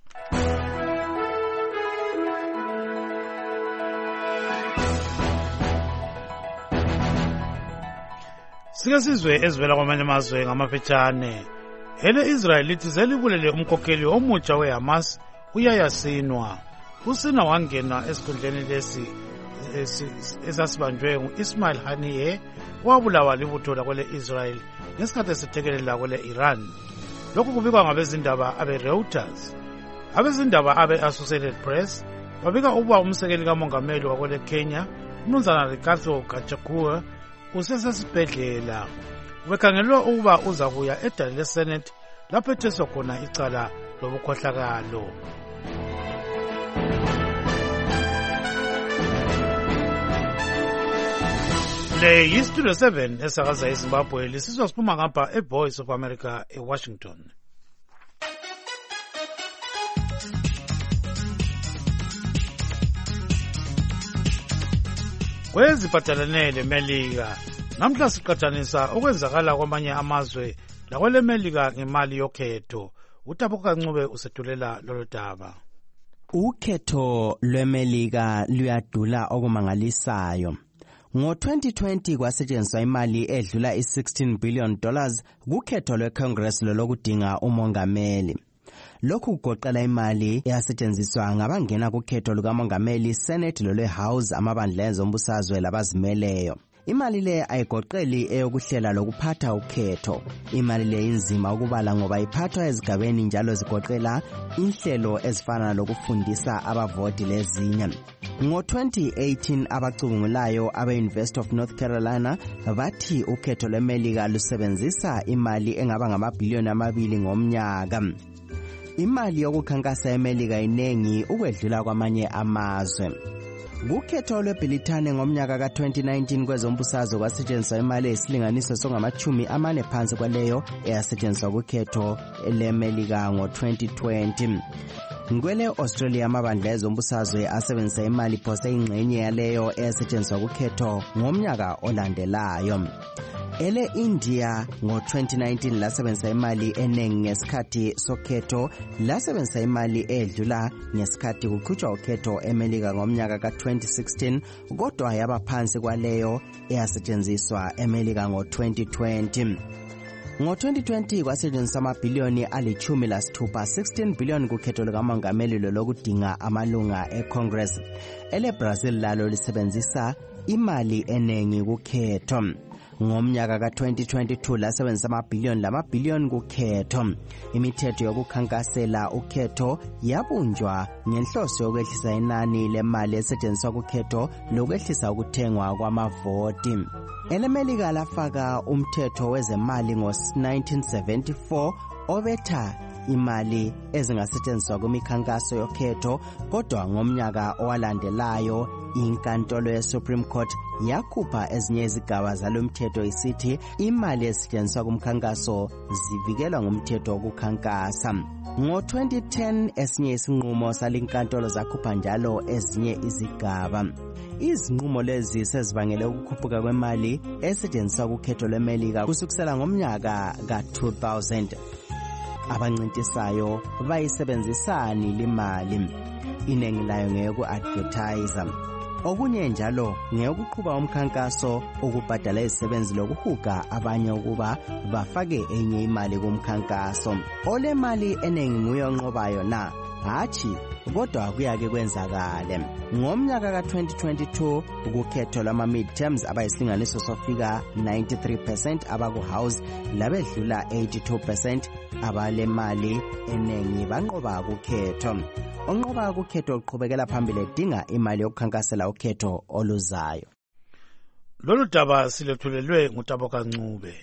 Sike sizwe ezivela kwamanye amazwe ngamafetshane. Israel lithi zelibulele umkhokheli omutsha weHamas uYahya Sinwar. USinwar wangena esikhundleni lesi esasibanjwe ngu-Ismail Haniyeh wabulawa libutho lakwele Israel ngesikhathi esithekelela kwele Iran. Lokhu kubikwa ngabezindaba abe-Reuters. Abezindaba abe-Associated Press babika ukuba umsekeli kamongameli wakwele Kenya umnumzana Rigathi Gachagua usesesibhedlela. Ubekhangelwe ukuba uza kuya edale leSenate lapho etheswa khona icala lobukhohlakalo. Le yiStudio 7 esakaza eZimbabwe lisizwa siphuma ngapha eVoice of America eWashington. Kweziphathelene leMelika namhla siqhathanisa okwenzakala kwamanye amazwe lakwele Melika ngemali yokhetho. Utaboka Ncube usedulela lolo daba. Ukhetho lweMelika luyadula okumangalisayo. Ngo-2020 kwasetshenziswa imali edlula $16 billion kukhetho lweCongress lokudinga umongameli. Lokhu kugoqela imali eyasetshenziswa ngabangena kukhetho lukamongameli Senate lolweHouse amabandla ezombusazwe labazimeleyo. Imali le ayigoqeli eyokuhlela lokuphatha ukhetho. Imali le inzima ukubala ngoba iphathwa ezigabeni njalo zigoqela inhlelo ezifana lokufundisa abavoti lezinye. Ngo-2018 abacubungulayo abe-University of North Carolina bathi ukhetho lweMelika lusebenzisa imali engaba ngamabhiliyoni 2 ngomnyaka. Imali yokukhankasa eMelika inengi ukwedlula kwamanye amazwe. Kukhetho lweBrithani ngomnyaka ka-2019 kwezombusazwe kwasetshenziswa imali esilinganiso songama-40 phansi kwaleyo eyasetshenziswa kukhetho leMelika ngo-2020. Ngwele Australia amabandla ezombusazwe asebenzisa imali phose ingxenye yaleyo eyasetshenziswa kukhetho ngomnyaka olandelayo. Ele India ngo-2019 lasebenzisa imali eningi ngesikhathi sokhetho, lasebenzisa imali edlula ngesikhathi kuqhutshwa ukhetho eMelika ngomnyaka ka-2016 kodwa yaba phansi kwaleyo eyasetshenziswa eMelika ngo-2020. Ngo-2020 kwasetshenziswa amabhiliyoni ali-16 16 billion kukhetho lukamongameli lokudinga amalunga eCongress. Ele Brazil lalo lisebenzisa imali eningi kukhetho. Ngomnyaka ka-2022 lasebenzisa amabhiliyoni kukhetho. Imithetho yokukhankasela ukhetho yabunjwa ngenhloso yokwehlisa inani lemali esetshenziswa kukhetho lokwehlisa ukuthengwa kwamavoti. EleMelika lafaka umthetho wezemali ngo-1974 obetha imali ezingasetshenziswa kumikhankaso yokhetho, kodwa ngomnyaka owalandelayo inkantolo yeSupreme Court yakhupha ezinye izigaba zalomthetho isithi imali ezisetshenziswa kumkhankaso zivikelwa ngumthetho wokukhankasa. Ngo-2010 esinye isinqumo salinkantolo zakhupha njalo ezinye izigaba. Izinqumo lezi sezibangele ukukhuphuka kwemali esetshenziswa kukhetho lweMelika kusukela ngomnyaka ka-2000. Abancintisayo bayisebenzisani limali, inengi layo ngeyoku-advertise. Okunye njalo ngeyokuqhuba umkhankaso, ukubhadala izisebenzi lokuhuga abanye ukuba bafake enye imali kumkhankaso. Ole mali enengi nguye onqobayo na, hatshi kodwa kuyake kwenzakale. Ngomnyaka ka-2022 ukukhetho lwama-midterms abayisilinganiso sofika 93% abaku-House labedlula 82% abale mali enengi banqoba kukhetho. Onqoba kukhetho uqhubekela phambili edinga imali yokukhankasela ukhetho oluzayo. Lolu daba silethulelwe nguTaboka Ncube.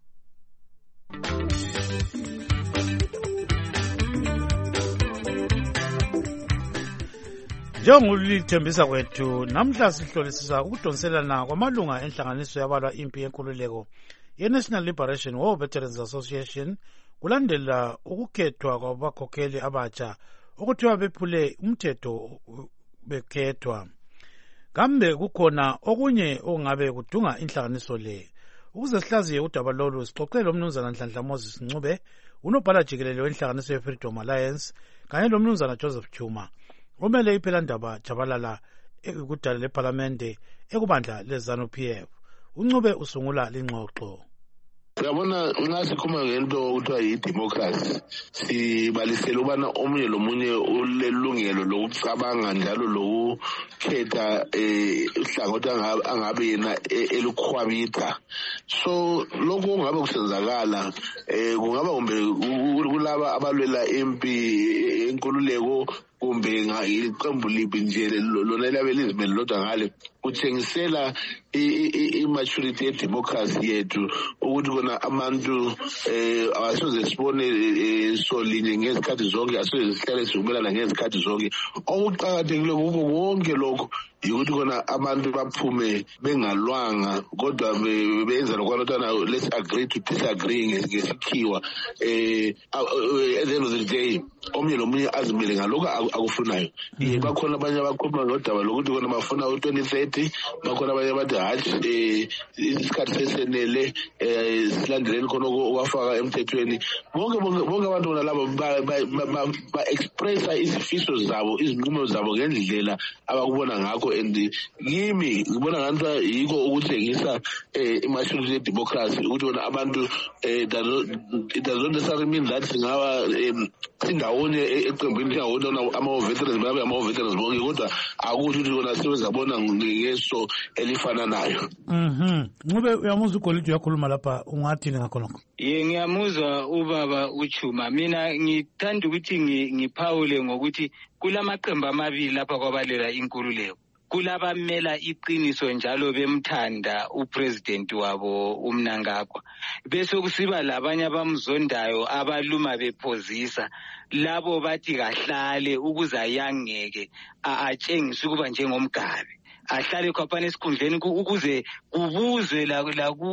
Njengolithembisa kwethu, namhla sihlolisisa ukudonselana kwamalunga enhlanganiso yabalwa impi yenkululeko ye-National Liberation War Veterans Association kulandela ukukhethwa kwabakhokheli abatsha okuthiwa bephule umthetho bekhethwa. Kambe kukhona okunye okungabe kudunga inhlanganiso le. Ukuze sihlaziye udaba lolu sixoxele umnumzana Nhlanhla Moses Ncube, unobhala jikelele wenhlanganiso ye-Freedom Alliance, kanye lomnumzana Joseph Chuma omele iphelandaba Jabalala ekudala leParlamente ekubandla leZANU-PF. Uncube usungula lingxoxo. Uyabona, nxa sikhuluma ngento okuthiwa yi-democracy, sibalisela ubana omunye lomunye ulelungelo lokucabanga njalo lokukhetha uhlangothi angabe yena elukhwabitha. So lokhu kungabe kusenzakala kungaba kumbe kulaba abalwela impi enkululeko kumbe iqembu libi nje lona elabe lizimele lodwa ngale kuthengisela i-maturity ye-democracy yethu ukuthi kona abantu asoze sibone solinye ngezikhathi zonke, asoze sihlale sivumelana ngezikhathi zonke. Okuqakathekile kuko konke lokho yikuthi kona abantu baphume bengalwanga kodwa benza lokwanotana, let's agree to disagree ngesikhiwa. At the end of the day omnye nomunye azimele ngalokho akufunayo. Bakhona abanye abakhuluma ngodaba lokuthi kona bafuna u-2030, bakhona abanye bathi hathi isikhathi sesenele silandeleni khona okwafaka emthethweni. Bonke abantu bona labo ba-expressa izifiso zabo, izinqumo zabo ngendlela abakubona ngakho, and kimi ngibona ngathi yiko ukuthengisa i-maturity ye-democracy ukuthi bona abantu it does not necessarily mean that singaba sindawonye eqembini singawona ama-veterans babe ama-veterans bonke, kodwa akuthi ukuthi kona sebezabona ngeso elifananayo. Ncube uyamuzwa uGolide uyakhuluma lapha, ungathini ngakhonokho? Ngiyamuzwa ubaba uChuma. Mina ngithanda ukuthi ngiphawule ngokuthi kulamaqembu amabili lapha kwabalela inkululeko. Kulabamela iqiniso njalo bemthanda upresident wabo uMnangagwa, bese kusiba labanye abamzondayo abaluma bephozisa, labo bathi kahlale ukuze ayangeke atshengise ukuba njengomgabi, ahlale khwaphana esikhundleni ukuze kubuzwe la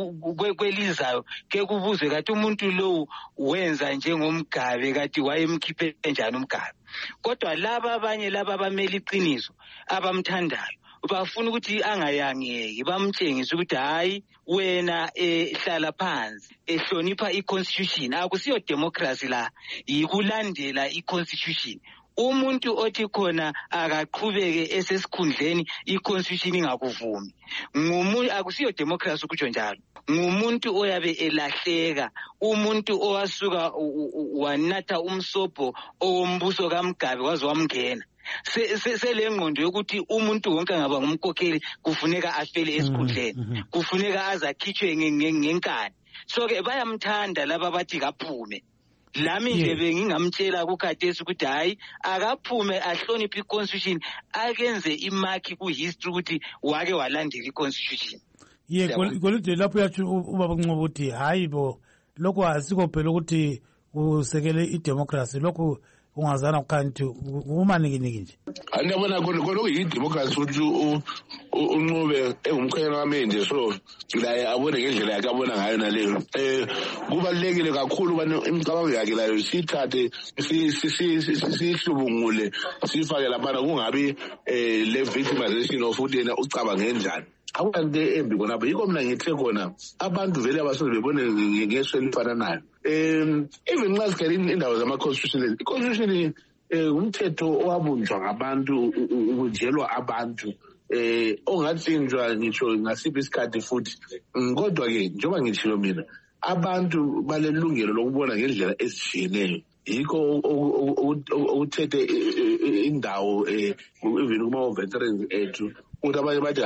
kwelizayo ke kubuzwe kathi umuntu lo wenza njengomgabe kathi wayemkhiphe njani umgabe. Kodwa laba abanye laba abameli iqiniso abamthandayo bafuna ukuthi angayangeki, bamtshengise ukuthi hayi wena hlala phansi, ehlonipha i-constitution. Akusiyo democracy la, yikulandela i-constitution. Umuntu othi khona akaqhubeke esesikhundleni i-constitution ingakuvumi, ngumuntu, akusiyo democracy ukutsho njalo. Ngumuntu oyabe elahleka, umuntu owasuka wanatha umsobho owombuso kaMgabe waze wamngena. Sele ngqondo yokuthi umuntu wonke angaba ngumkhokheli kufuneka afele esikhundleni, kufuneka azakhitshwe ngenkani. So ke bayamthanda laba bathi kaphume. Lami nje bengingamtshela kukhathesi ukuthi hayi akaphume ahloniphe i-constitution, akenze imaki ku-history ukuthi wake walandela i-constitution. Golide lapho yathi ubaba Ncube ukuthi hayi bo lokho asikho phela ukuthi usekele i-democracy, lokho ungazana ukhanti umaningi nje. Andiyabona khona yi-democracy ukuthi uNcube engumkhwenyana wami nje, so la abone ngendlela yakhe abona ngayo naleyo. Kubalulekile kakhulu ubani imicabango yakhe layo sithathe sihlubungule sifake laphana, kungabi le victimization of ukuthi yena ucaba ngenjani. Awukanti embi khonapho yikho mina ngithe khona abantu vele abasoze bebone ngeso elifananayo. Even nxa sikhangela indawo zama-constitution, i-constitution umthetho owabunjwa ngabantu, ubujelwa abantu ongathinjwa ngitsho ngasiphi isikhathi futhi. Kodwa-ke njengoba ngitshilo mina, abantu balelungelo lokubona ngendlela ezishiyeneyo. Yikho okuthethe indawo even kuma-veterans ethu ukuthi abanye bathi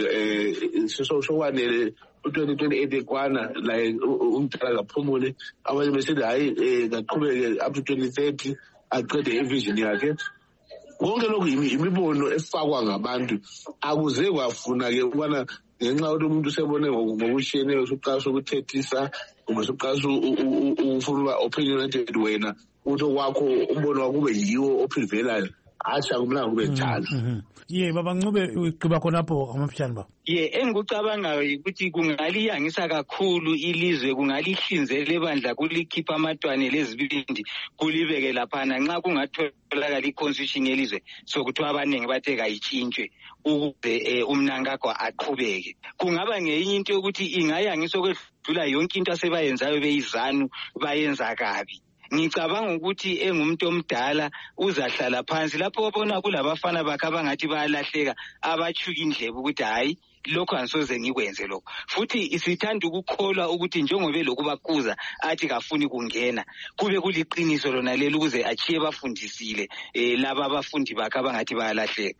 hayi sokwanele u-2028 ekwana la umdala kaphumule, abanye besithi hayi kaqhubeke up to 2030 aqede ivision yakhe. Konke lokhu imibono efakwa ngabantu, akuze kwafuna-ke ukubana ngenxa yokuthi umuntu usebone ngokushiyeneyo usuqalisa ukuthethisa kumbe usuqalisa ufuna uba opinionated wena ukuthi okwakho umbono wakho ube yiwo oprevailayo, hatshi akumlanga kube njalo. Baba Ncube uqiba khonapho amafishane ba. Engikucabangayo ukuthi kungaliyangisa kakhulu ilizwe, kungalihlinzela ebandla kulikhipha amatwane lezibindi kulibeke laphana nxa kungatholakala i-constitution yelizwe sokuthiwa abaningi bathe kayitshintshwe ukuze uMnangagwa aqhubeke. Kungaba ngeyinye into yokuthi ingayangiswa kwedlula yonke into asebayenzayo beyizanu bayenza kabi. Ngicabanga ukuthi engumuntu omdala uzahlala phansi lapho wabona kulabafana bakhe abangathi bayalahleka, abachuka indlebe ukuthi hayi lokho angisoze ngikwenze lokho. Futhi isithanda ukukholwa ukuthi njengoba lokubakuza athi kafuni kungena, kube kuliqiniso lona lelo ukuze achiye bafundisile laba abafundi bakhe abangathi bayalahleka.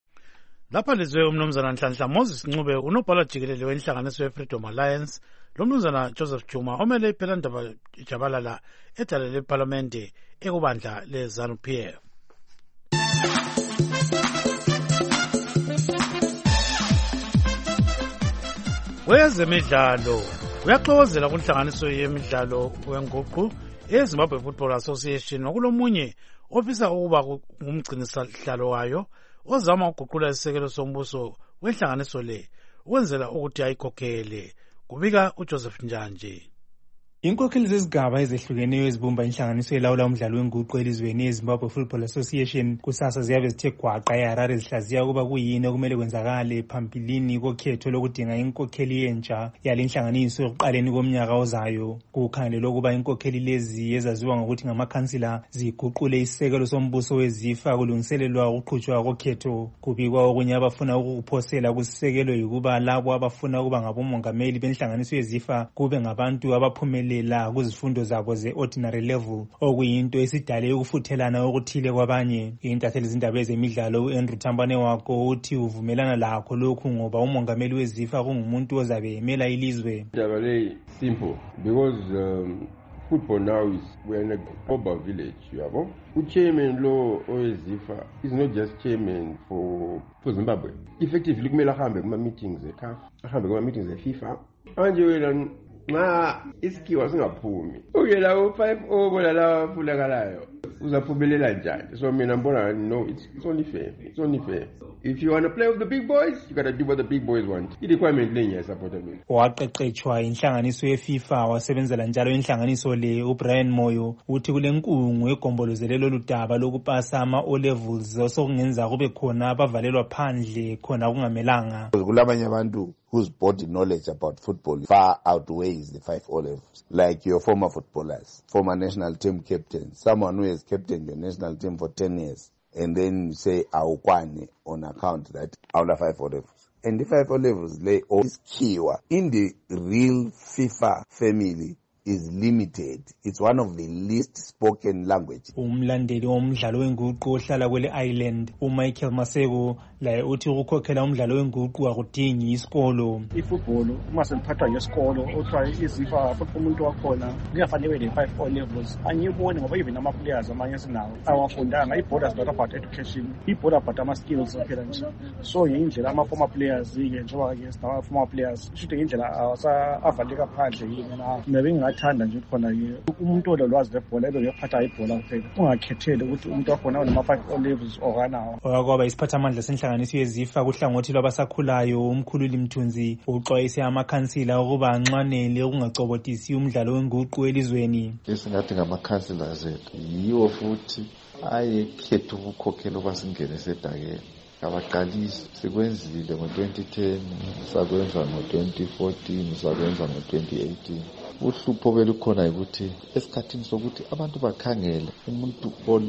Lapha lizwe umnumzana Nhlanhla Moses Ncube, unobhala jikelele wenhlanganiso ye-Freedom Alliance, lo mnumzana Joseph Chuma omele iPhelandaba Jabalala edale leParlamente ekubandla leZANU-PF. Kwezemidlalo uyaxokozela kunhlanganiso yemidlalo wenguqu eZimbabwe Football Association okulomunye ofisa ukuba ngumgcinisihlalo wayo ozama ukuguqula isisekelo sombuso wenhlanganiso le ukwenzela ukuthi ayikhokhele. Kubika uJoseph Njanje. Inkokheli zezigaba ezehlukeneyo ezibumba inhlanganiso elawula umdlalo wenguqu elizweni eZimbabwe Football Association kusasa ziyabe zithe gwaqa eHarare zihlaziya ukuba kuyini okumele kwenzakale phambilini kokhetho lokudinga inkokheli yentsha yale nhlanganiso ekuqaleni komnyaka ozayo. Kukhangelelwe ukuba inkokheli lezi ezaziwa ngokuthi ngamakhansila ziguqule isisekelo sombuso wezifa kulungiselelwa ukuqhutshwa kokhetho. Kubikwa okunye abafuna ukukuphosela kusisekelo yikuba labo abafuna ukuba ngabomongameli benhlanganiso yezifa kube ngabantu abaphumele la kuzifundo zabo ze-ordinary level okuyinto esidale ukufuthelana okuthile kwabanye. Intatheli zindaba ezemidlalo u-Andrew Thambane wako uthi uvumelana lakho lokhu ngoba umongameli wezifa kungumuntu ozabe emela ilizwe. Indaba le simple because football now is we're in a global village, yabo. Chairman lo owezifa is not just chairman for Zimbabwe. Effectively kumele ahambe kuma meetings eCAF, ahambe kuma meetings eFIFA. Manje wena nxa isikhiwa singaphumi uyela u5 obona la fulakalayo uzaphumelela njani? So mina mbona no, it's only fair. It's only fair. If you want to play with the big boys, you got to do what the big boys want. I requirement lenye yasupporta mina. Waqeqetshwa inhlanganiso yeFIFA wasebenzela njalo inhlanganiso le uBrian Moyo uthi kule nkungu egombolozele ludaba lokupasa ama-O levels osokungenza kube khona abavalelwa phandle khona kungamelanga. Kulabanye abantu whose body knowledge about football far outweighs the 5 O levels, like your former footballers, former national team captains, someone who has captained the national team for 10 years, and then you say awukwane on account that under 5 O levels. And the 5 O levels lay is kiwa in the real FIFA family is limited. It's one of the least spoken language. Umlandeli womdlalo wenguqu ohlala kwele island uMichael Maseko la uthi ukukhokhela umdlalo wenguqu akudingi isikolo. Ifootball uma seliphathwa ngesikolo othiwa izifa futhi umuntu wakhona kuyafanele le 5 O levels. Angiyiboni ngoba even ama players amanye sinawo awafundanga. Ibhola is not about education, ibhola about ama skills kuphela nje. So indlela ama former players ke njengoba ke sinawa former players should indlela avaleka phandle yini na maybe thanda nje khona ke umuntu olwazi lebhola ebengephatha ibhola kuphela ungakhethele ukuthi umuntu wakhona unama 5 O levels okanawo. Okwaba isiphathamandla senhlanganiso yezifa kuhlangothi lwabasakhulayo umkhululi Mthunzi uxwayise amakhansila ukuba nxanele ukungacobotisi umdlalo wenguqu elizweni. Esingathi ngamakhansila zethu yiwo futhi ayekhetha ukukhokhela kwasingene sedakeni. Abaqalisi sikwenzile ngo-2010, sakwenza ngo-2014, sakwenza ngo-2018. Uhlupho belukhona ukuthi esikhathini sokuthi abantu bakhangele umuntu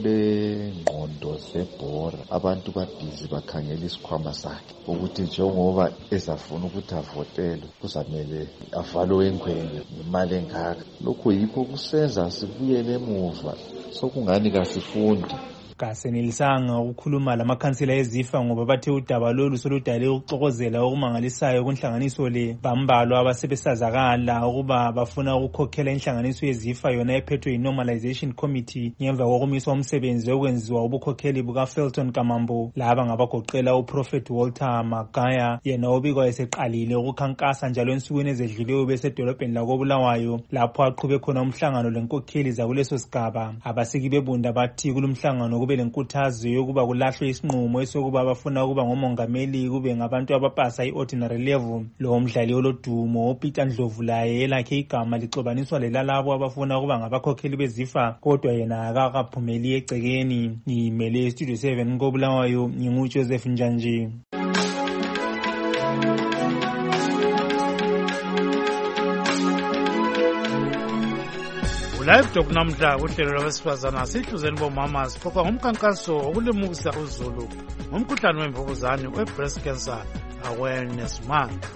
olengqondo zebhora, abantu babhizi bakhangela isikhwama sakhe ukuthi njengoba ezafuna ukuthi avotelwe kuzamele avalo engwenya imali engaka. Lokho yikho kusenza sibuyele emuva sokungani kasifundi. Kasenelisanga ukukhuluma lamakhansila ezifa ngoba bathe udaba lolu soludale ukuxokozela okumangalisayo kunhlanganiso le. Bambalwa abasebesazakala ukuba bafuna ukukhokhela inhlanganiso yezifa yona ephethwe yi-Normalization Committee ngemva kokumiswa umsebenzi okwenziwa ubukhokheli bukaFelton Kamambo. Laba ngabagoqela uProfet Walter Magaya yena obikwa eseqalile ukukhankasa njalo ensukwini ezedluleyo besedolobheni lakoBulawayo lapho aqhube khona umhlangano lenkokheli zakuleso sigaba. Abasiki bebunda bathi kulumhlangano kube lenkuthazo yokuba kulahlwe isinqumo esokuba abafuna ukuba ngomongameli kube ngabantu abapasa i-ordinary level. Lo mdlali olodumo uPeter Ndlovu laye elakhe igama lixobaniswa lelalabo abafuna ukuba ngabakhokheli bezifa kodwa yena akakaphumeli egcekeni. Ngimele Studio 7 koBulawayo nginguJoseph Njanje. Live Talk namhla uhlelo lwabesifazana sihluzeni bomama sixoxa ngomkhankaso okulimukisa uzulu ngomkhuhlane wemvukuzane we-Breast Cancer Awareness Month.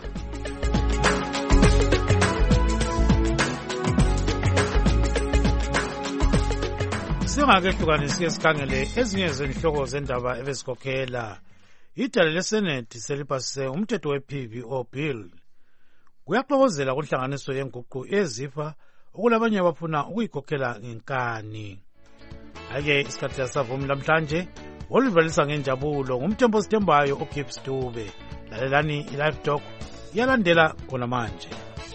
Singakehlukanisi sikhangele ezinye zenhloko zendaba ebesikhokhela. Idale leSenate selipasise umthetho we-PVO bill. Kuyaxokozela kunhlanganiso yenguqu ezifa okulabanye abafuna ukuyikhokhela ngenkani. Ake isikhathi sasavumi namhlanje oluvalisa ngenjabulo ngumthembo sithembayo uGibbs Dube. Lalelani iLive Talk yalandela khona manje.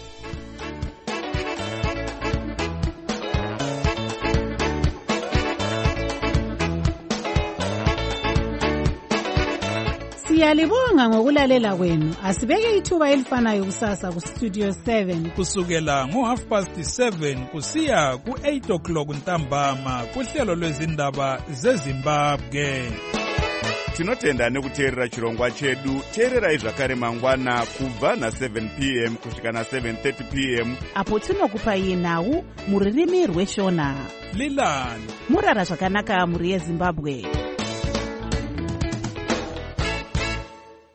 Siyalibonga ngokulalela kwenu. Asibeke ithuba elifanayo kusasa ku Studio 7 kusukela ngo7:30 kusiya ku8:00 ntambama kuhlelo lwezindaba zeZimbabwe. Tinotenda nekuteerera chirongwa chedu. Teererai zvakare mangwana kubva na7 p.m. kusvika na7:30 p.m. apo tinokupai nhau muririmi rweshona. Lilani murara zvakanaka muri yeZimbabwe.